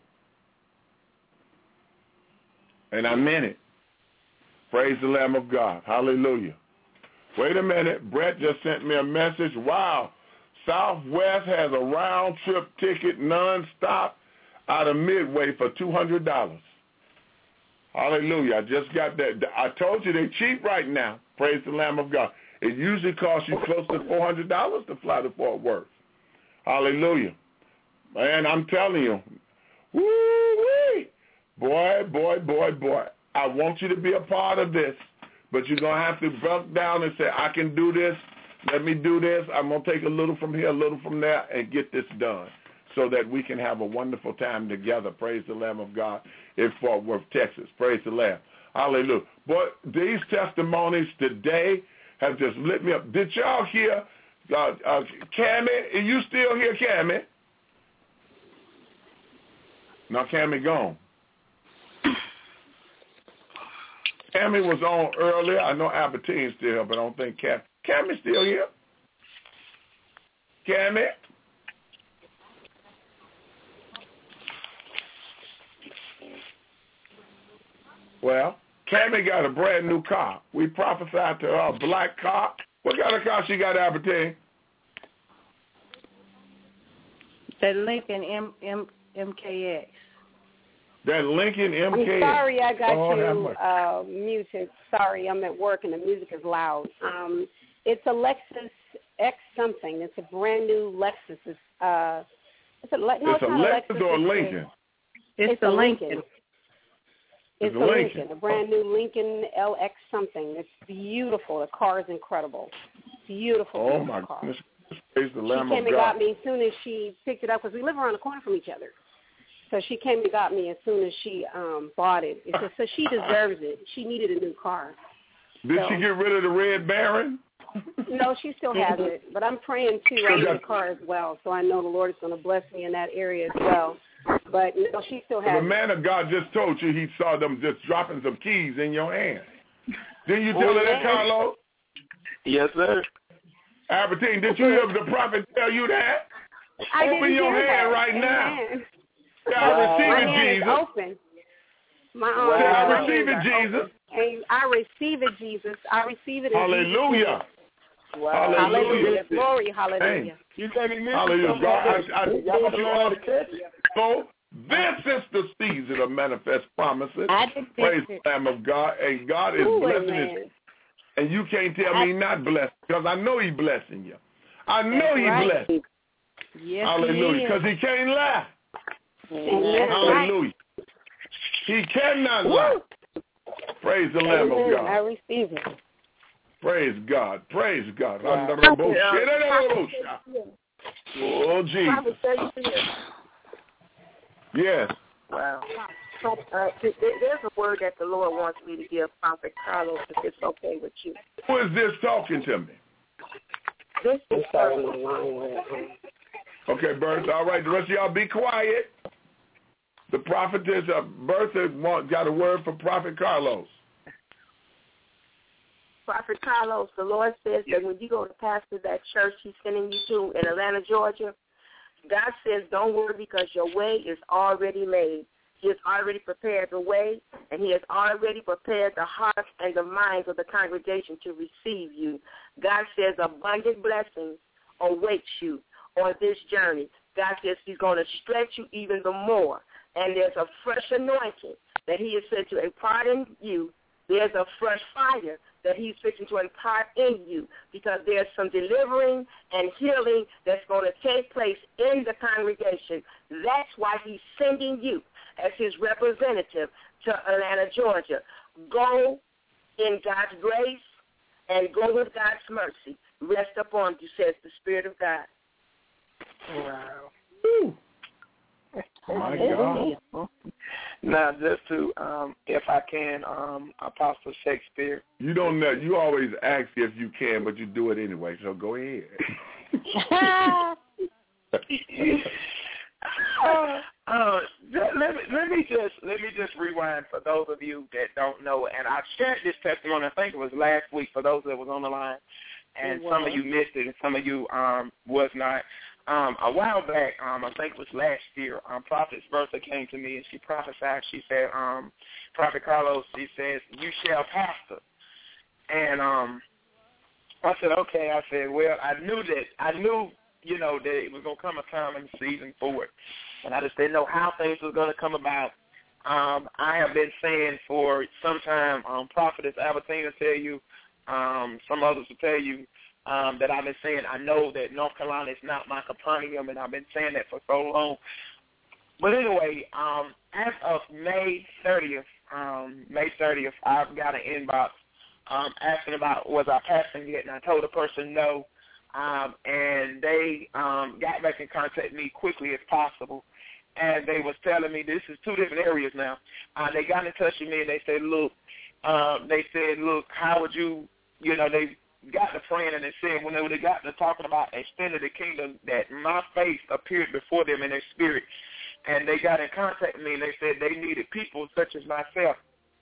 And I meant it. Praise the Lamb of God. Hallelujah. Wait a minute. Brett just sent me a message. Wow. Southwest has a round-trip ticket nonstop out of Midway for $200. Hallelujah. I just got that. I told you they're cheap right now. Praise the Lamb of God. It usually costs you close to $400 to fly to Fort Worth. Hallelujah. Man, I'm telling you. Woo-wee. Boy. I want you to be a part of this. But you're going to have to buck down and say, I can do this. Let me do this. I'm going to take a little from here, a little from there, and get this done so that we can have a wonderful time together. Praise the Lamb of God in Fort Worth, Texas. Praise the Lamb. Hallelujah. Boy, these testimonies today have just lit me up. Did y'all hear Cammie? Are you still here, Cammie? No, Cammie gone. Cammie was on earlier. I know Albertine's still here, but I don't think Cammie's still here. Cammie? Well, Cammie got a brand new car. We prophesied to her a black car. What kind of car she got, Albertine? The Lincoln MKX. That Lincoln MKX. I'm sorry I got you muted. Sorry, I'm at work and the music is loud. It's a Lexus X something. It's a brand new Lexus. It's a Lexus or a Lincoln? It's a Lincoln. It's a Lincoln, a brand new Lincoln LX something. It's beautiful. The car is incredible. Beautiful. Oh, my goodness. Praise the Lamb of God. She came and got me as soon as she picked it up because we live around the corner from each other. So she came and got me as soon as she bought it. So she deserves it. She needed a new car. Did she get rid of the Red Baron? No, she still has it. But I'm praying, too, on the car as well. So I know the Lord is going to bless me in that area as well. But no, she still has it. The man of God just told you he saw them just dropping some keys in your hand. Didn't you tell her that, Carlos? Yes, sir. Albertine, did you hear the prophet tell you that? Open your hand right now. I receive it, Jesus. Open. I receive it, Jesus. I receive it, Jesus. I receive it. Hallelujah. Wow. Hallelujah. Glory, hallelujah. You can't even hallelujah. God, I want you all to catch it. So this is the season of manifest promises. Praise the Lamb of God. And God is blessing us. And you can't tell me not blessed because I know he's blessing you. I know he's blessed. Yes, hallelujah. Because he can't lie. Hallelujah. He cannot lie. Praise the Lamb of God. I receive it. Praise God. Praise God. Yeah. Oh, Jesus. Yes. Wow. There's a word that the Lord wants me to give Prophet Carlos, if it's okay with you. Who is this talking to me? This is Okay, Bertha. All right, the rest of y'all be quiet. The prophetess Bertha got a word for Prophet Carlos. Prophet Carlos, the Lord says that when you go to pastor that church he's sending you to in Atlanta, Georgia, God says don't worry because your way is already made. He has already prepared the way, and he has already prepared the hearts and the minds of the congregation to receive you. God says abundant blessings await you on this journey. God says he's going to stretch you even the more, and there's a fresh anointing that he is sent to impart in you. There's a fresh fire that he's fixing to impart in you because there's some delivering and healing that's going to take place in the congregation. That's why he's sending you as his representative to Atlanta, Georgia. Go in God's grace and go with God's mercy. Rest upon you, says the Spirit of God. Wow. My God. Now, just to, if I can, Apostle Shakespeare. You don't know. You always ask if you can, but you do it anyway. So go ahead. Let me just rewind for those of you that don't know. And I shared this testimony. I think it was last week for those that was on the line, and some of you missed it, and some of you was not. A while back, I think it was last year, Prophetess Bertha came to me and she prophesied. She said, Prophet Carlos, she says, you shall pastor. And I said, okay. I said, well, I knew, you know, that it was going to come a time in the season for it. And I just didn't know how things were going to come about. I have been saying for some time, Prophetess Albertina will tell you, some others will tell you, that I've been saying, I know that North Carolina is not my Capernaum, and I've been saying that for so long. But anyway, as of May 30th, I've got an inbox asking about was I passing yet, and I told the person no, and they got back in contact with me quickly as possible, and they was telling me this is two different areas now. They got in touch with me, and they said, look, how would you, they got to praying, and they said when they got to talking about extending the kingdom, that my face appeared before them in their spirit, and they got in contact with me, and they said they needed people such as myself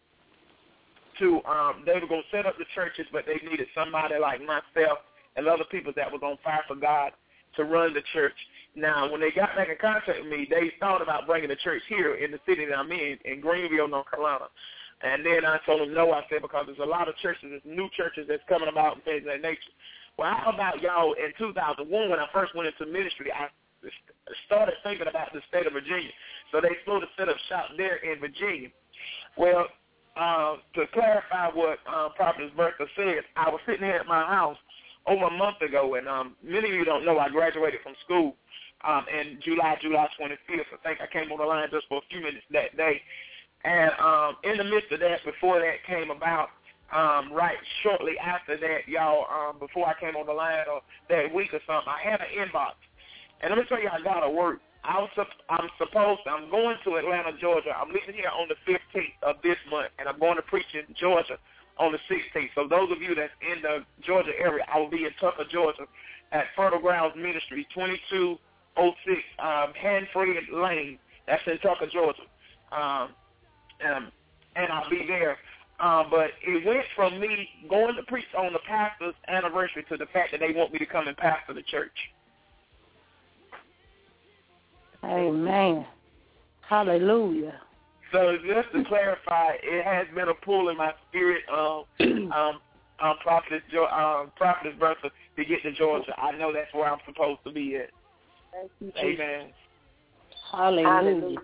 to, they were going to set up the churches, but they needed somebody like myself and other people that was on fire for God to run the church. Now, when they got back in contact with me, they thought about bringing the church here in the city that I'm in Greenville, North Carolina. And then I told them no, I said, because there's a lot of churches, there's new churches that's coming about and things of that nature. Well, how about y'all in 2001 when I first went into ministry, I started thinking about the state of Virginia. So they supposed to set up shop there in Virginia. Well, to clarify what Prophetess Bertha said, I was sitting here at my house over a month ago, and many of you don't know I graduated from school in July 25th. I think I came on the line just for a few minutes that day. And in the midst of that, before that came about, right shortly after that, y'all, before I came on the line or that week or something, I had an inbox. And let me tell you how God will work. I'm going to Atlanta, Georgia. I'm leaving here on the 15th of this month, and I'm going to preach in Georgia on the 16th. So those of you that's in the Georgia area, I will be in Tucker, Georgia at Fertile Grounds Ministry, 2206 Hanford Lane. That's in Tucker, Georgia. And I'll be there. But it went from me going to preach on the pastor's anniversary to the fact that they want me to come and pastor the church. Amen. Hallelujah. So just to clarify, it has been a pull in my spirit, Prophetess Bertha, to get to Georgia. I know that's where I'm supposed to be at. Thank you, Amen. Hallelujah.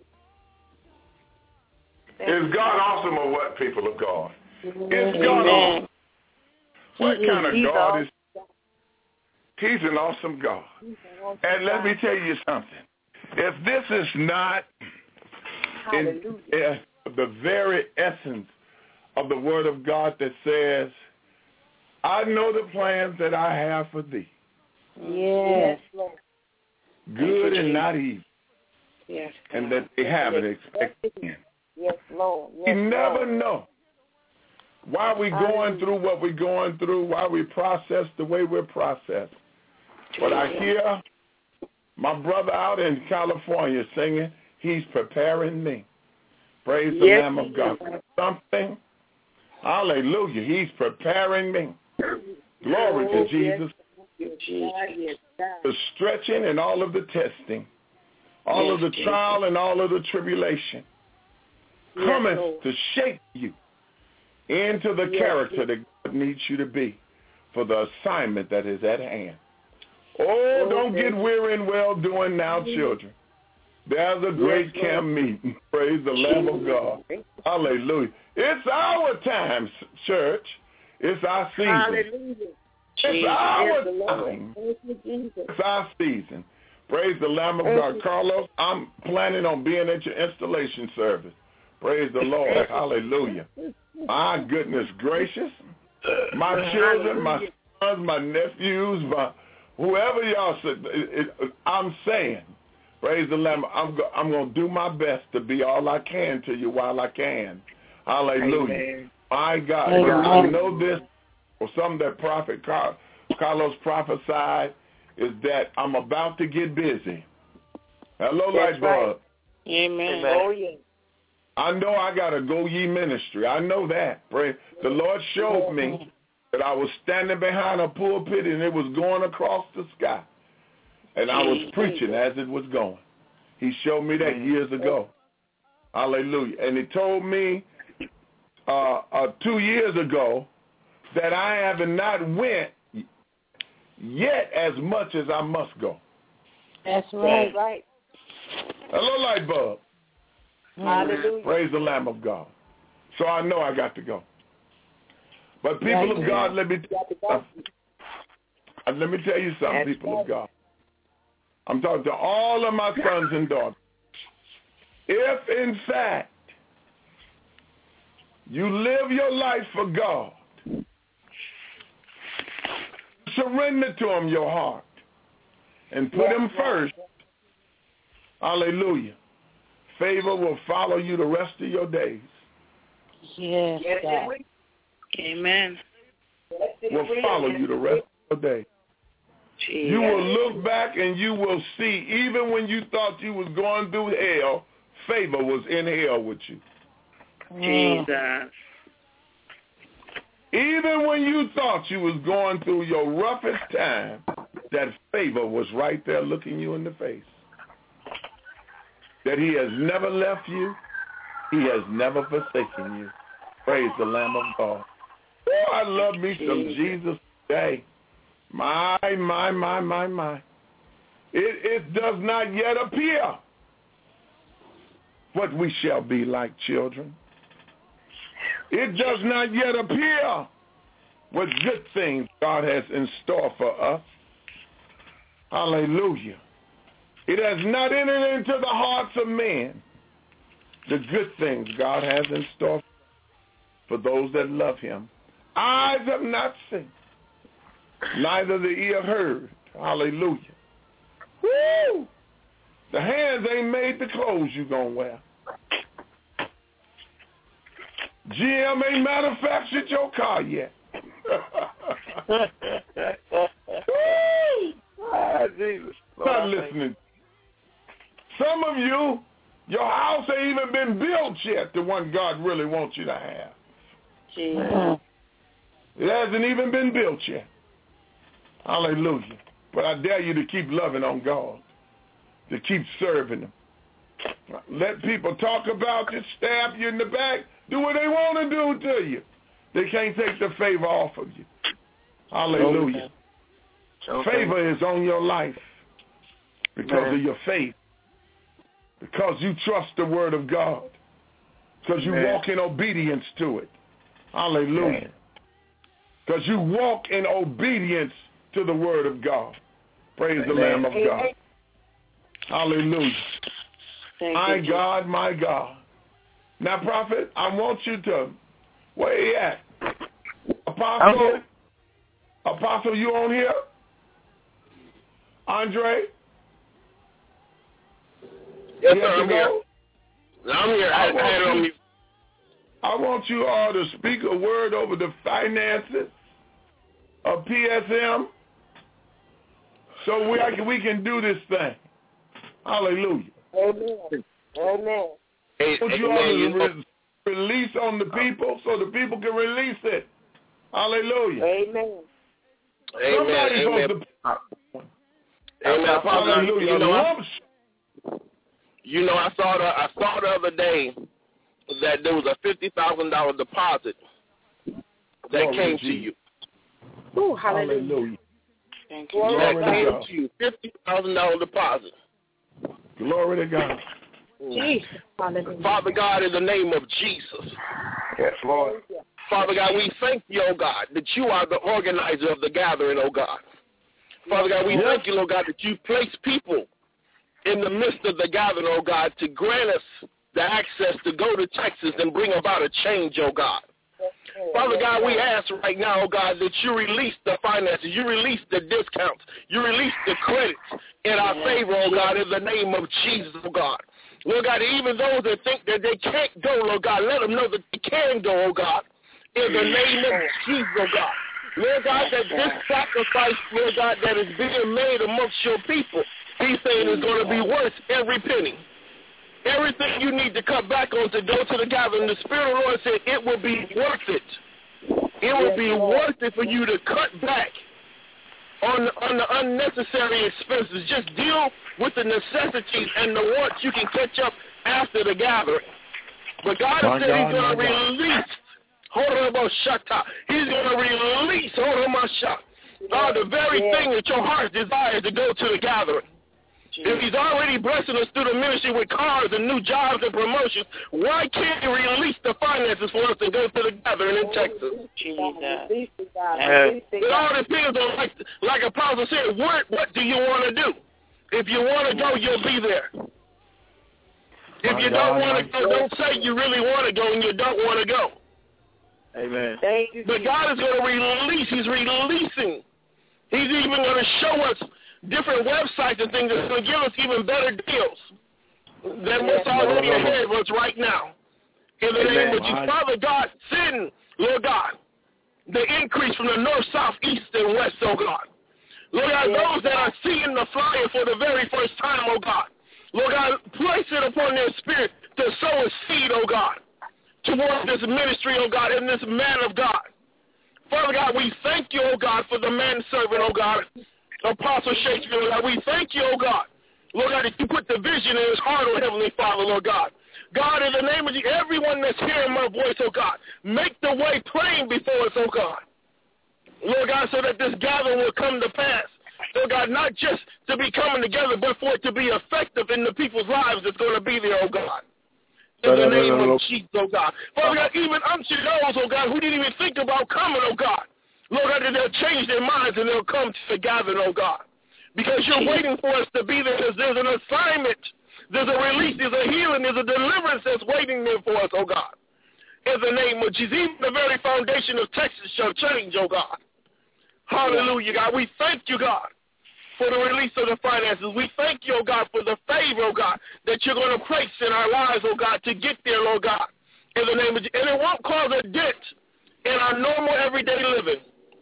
Is God awesome or what, people of God? Is God awesome? What kind of God is? He's an awesome God. And let me tell you something. If this is not in the very essence of the Word of God that says, I know the plans that I have for thee. Yes. Good and not evil. Yes. And that they have an expectation. Yes, Lord. Yes, you never know why we're going through what we're going through, why we process the way we're processed. But I hear My brother out in California singing, he's preparing me. Praise the Lamb of God. Something. Hallelujah. He's preparing me. Glory to Jesus. The stretching and all of the testing, all of the trial and all of the tribulation cometh to shape you into the character that God needs you to be for the assignment that is at hand. Oh, don't get weary in well-doing now, children. There's a great camp meeting. Praise the Lamb of God. Hallelujah. It's our time, church. It's our season. Hallelujah. It's our time. It's our season. Praise the Lamb of God. Carlos, I'm planning on being at your installation service. Praise the Lord. Hallelujah. My goodness gracious. My children, my sons, my nephews, whoever y'all said, I'm saying, praise the Lamb, I'm going to do my best to be all I can to you while I can. Hallelujah. Amen. My God. Amen. I know this, or something that Prophet Carlos prophesied, is that I'm about to get busy. Hello, Lightbulb. Right. Amen. Oh, yeah. I know I got a Go Ye ministry. I know that. Pray. The Lord showed me that I was standing behind a pulpit and it was going across the sky. And I was preaching as it was going. He showed me that years ago. Hallelujah. And he told me 2 years ago that I have not went yet as much as I must go. That's right. Right. Hello, Lightbulb. Hallelujah. Praise the Lamb of God. So I know I got to go. But people of God, let me tell you something, people of God. I'm talking to all of my sons and daughters. If, in fact, you live your life for God, surrender to Him your heart and put Him first, hallelujah, favor will follow you the rest of your days. Yes, God. Amen. Will follow you the rest of the day. You will look back and you will see, even when you thought you was going through hell, favor was in hell with you. Jesus. Even when you thought you was going through your roughest time, that favor was right there looking you in the face. That He has never left you. He has never forsaken you. Praise the Lamb of God. Oh, I love me some Jesus today. My. It does not yet appear what we shall be like children. It does not yet appear what good things God has in store for us. Hallelujah. It has not entered into the hearts of men the good things God has in store for those that love Him. Eyes have not seen, neither the ear heard. Hallelujah. Woo! The hands ain't made the clothes you gonna wear. GM ain't manufactured your car yet. Jesus. Not listening. Some of you, your house ain't even been built yet, the one God really wants you to have. Jesus. It hasn't even been built yet. Hallelujah. But I dare you to keep loving on God, to keep serving Him. Let people talk about you, stab you in the back, do what they want to do to you. They can't take the favor off of you. Hallelujah. Okay. Favor is on your life because of your faith, because you trust the Word of God, because you walk in obedience to it. Hallelujah. Because you walk in obedience to the Word of God. Praise the Lamb of God. Hallelujah. My God, my God. Now, Prophet, I want you to, where you at? Apostle? Apostle, you on here? Andre? Yes, sir, I'm here. I'm here. I want you all to speak a word over the finances of PSM so we can do this thing. Hallelujah. Amen. Amen. Would you all release on the people so the people can release it? Hallelujah. Amen. Somebody's supposed to. Amen. Hallelujah. I saw the other day that there was a $50,000 deposit that came to you. Oh, hallelujah. Thank you. That came to you. $50,000 deposit. Glory to God. Jesus. Father God, in the name of Jesus. Yes, Lord. Father God, we thank you, oh God, that you are the organizer of the gathering, oh God. Father God, we thank you, oh God, that you place people in the midst of the gathering, oh God, to grant us the access to go to Texas and bring about a change, oh God. Father God, we ask right now, oh God, that you release the finances, you release the discounts, you release the credits in our favor, oh God, in the name of Jesus, oh God. Lord God, even those that think that they can't go, Lord God, let them know that they can go, oh God, in the name of Jesus, oh God. Lord God, that this sacrifice, Lord God, that is being made amongst your people, he's saying is going to be worth every penny. Everything you need to cut back on to go to the gathering, the Spirit of the Lord said it will be worth it. It will be worth it for you to cut back on the unnecessary expenses. Just deal with the necessities and the wants you can catch up after the gathering. But God has said he's going to release. He's going to release the very thing that your heart desires to go to the gathering. If he's already blessing us through the ministry with cars and new jobs and promotions, why can't he release the finances for us to go to the gathering in Texas? It all depends on, like Apostle said, what do you want to do? If you want to go, you'll be there. If you don't want to go, don't say you really want to go and you don't want to go. Amen. But God is going to release. He's releasing. He's even going to show us different websites and things that's going to give us even better deals than what's already ahead of us right now. In the name of Jesus. Father God, send, Lord God, the increase from the north, south, east, and west, oh God. Lord God, those that are seeing the flyer for the very first time, oh God. Lord God, place it upon their spirit to sow a seed, oh God, towards this ministry, oh God, and this man of God. Father God, we thank you, oh God, for the manservant, oh God, Apostle Shakespeare, Lord God. We thank you, oh God, Lord God, that you put the vision in his heart, oh Heavenly Father, Lord God. God, in the name of Jesus, everyone that's hearing my voice, oh God, make the way plain before us, oh God. Lord God, so that this gathering will come to pass. Lord God, not just to be coming together, but for it to be effective in the people's lives that's going to be there, oh God. In the name of Jesus, oh God. Father God, even unto those, oh God, who didn't even think about coming, oh God. Lord God, that they'll change their minds and they'll come to the gathering, oh God. Because you're waiting for us to be there because there's an assignment. There's a release, there's a healing, there's a deliverance that's waiting there for us, oh God. In the name of Jesus, even the very foundation of Texas shall change, oh God. Hallelujah, God. We thank you, God, for the release of the finances. We thank you, oh God, for the favor, oh God, that you're going to place in our lives, oh God, to get there, Lord God. In the name of Jesus. And it won't cause a dent in our normal everyday living.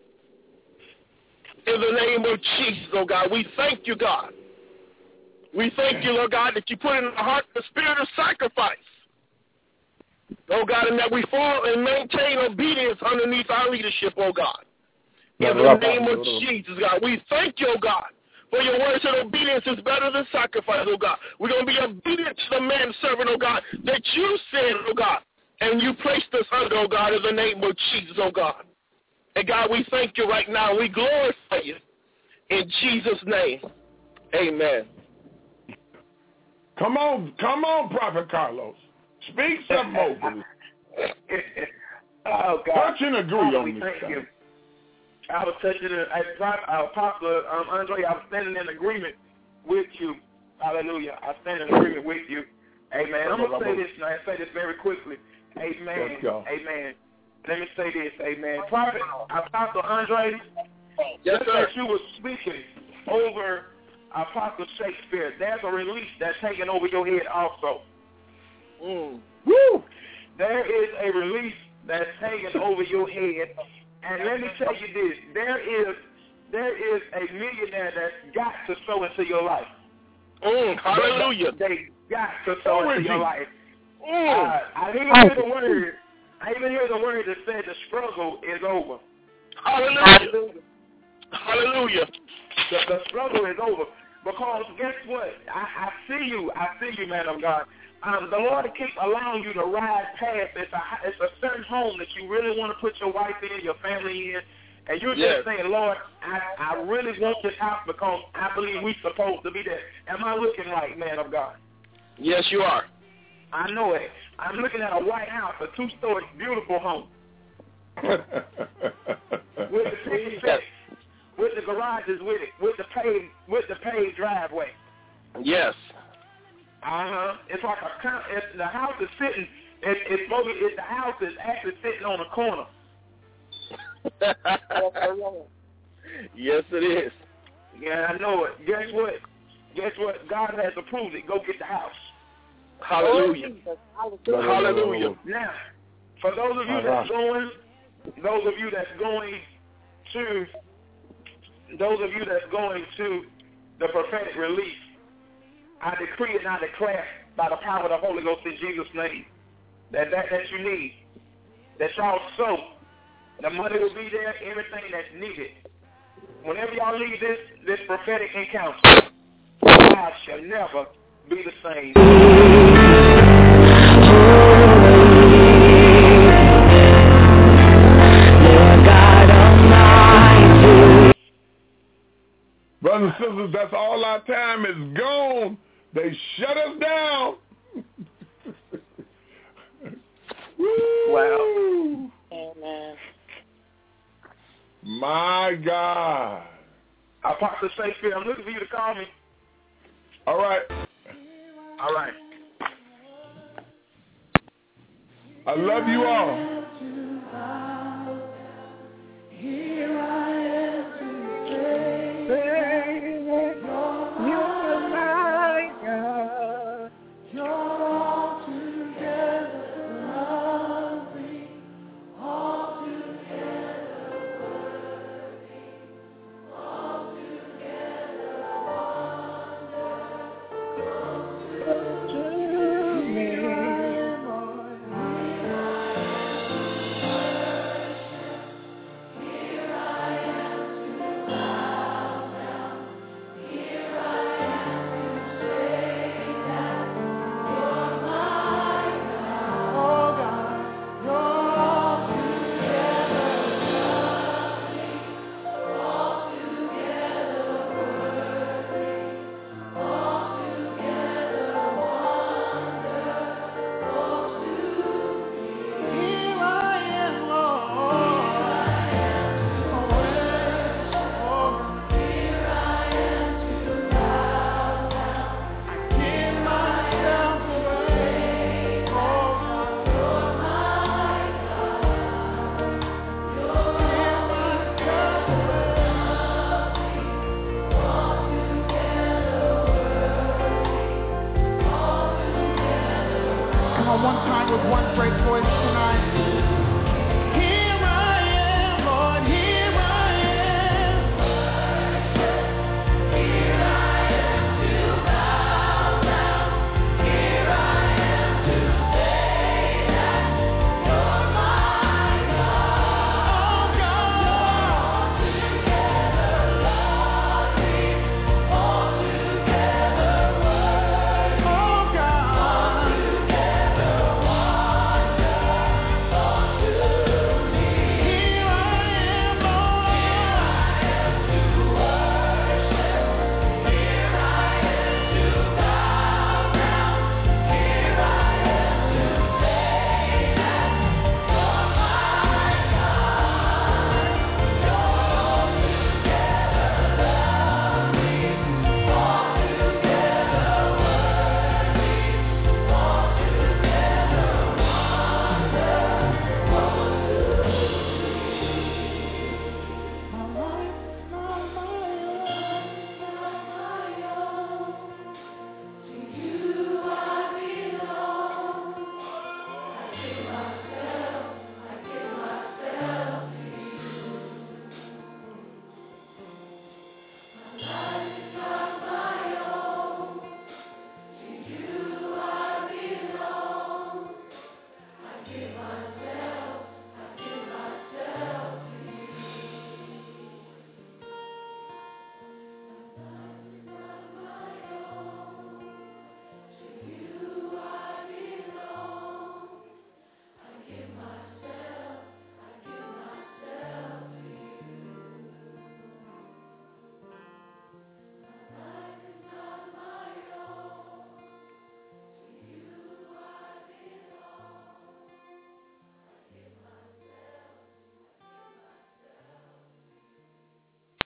In the name of Jesus, oh God, we thank you, God. We thank you, Lord God, that you put in our heart the spirit of sacrifice. Oh God, and that we fall and maintain obedience underneath our leadership, oh God. In the name of Jesus, God, we thank you, oh God, for your words that obedience is better than sacrifice, oh God. We're going to be obedient to the man-servant, oh God, that you said, oh God, and you placed us under, oh God, in the name of Jesus, oh God. And God, we thank you right now. We glorify you in Jesus' name. Amen. Come on, Prophet Carlos. Speak something over this. Oh, God. Touch and agree on this. Thank you. I was touching Apostle Andre, I was standing in agreement with you. Hallelujah. I stand in agreement with you. Amen. I'm going to say this, and I say this very quickly. Amen. Let's go. Amen. Let me say this. Amen. Prophet Apostle Andre, yes, sir. As you were speaking over Apostle Shakespeare, there's a release that's taking over your head also. Woo! There is a release that's taking over your head. And let me tell you this, there is a millionaire that's got to sow into your life. Hallelujah. They got to sow into your life. I even hear the word that said the struggle is over. Hallelujah. Hallelujah. The struggle is over. Because guess what? I see you, man of God. The Lord keeps allowing you to ride past. It's a certain home that you really want to put your wife in, your family in, and you're just saying, Lord, I really want this house because I believe we're supposed to be there. Am I looking right, man of God? Yes, you are. I know it. I'm looking at a white house, a 2-story, beautiful home. With the ticket set, with the garages with it, with the paved driveway. Yes. It's like the house is sitting. The house is actually sitting on a corner. Yes, it is. Yeah, I know it. Guess what? God has approved it. Go get the house. Hallelujah. Hallelujah. Now, for those of you that's going to the prophetic release, I decree and I declare by the power of the Holy Ghost in Jesus' name that you need, that y'all sow. The money will be there, everything that's needed. Whenever y'all leave this prophetic encounter, God shall never be the same. Brothers and sisters, that's all our time is gone. They shut us down. Wow. Amen. My God. Apostle Shakespeare, I'm looking for you to call me. All right. All right. I love you all.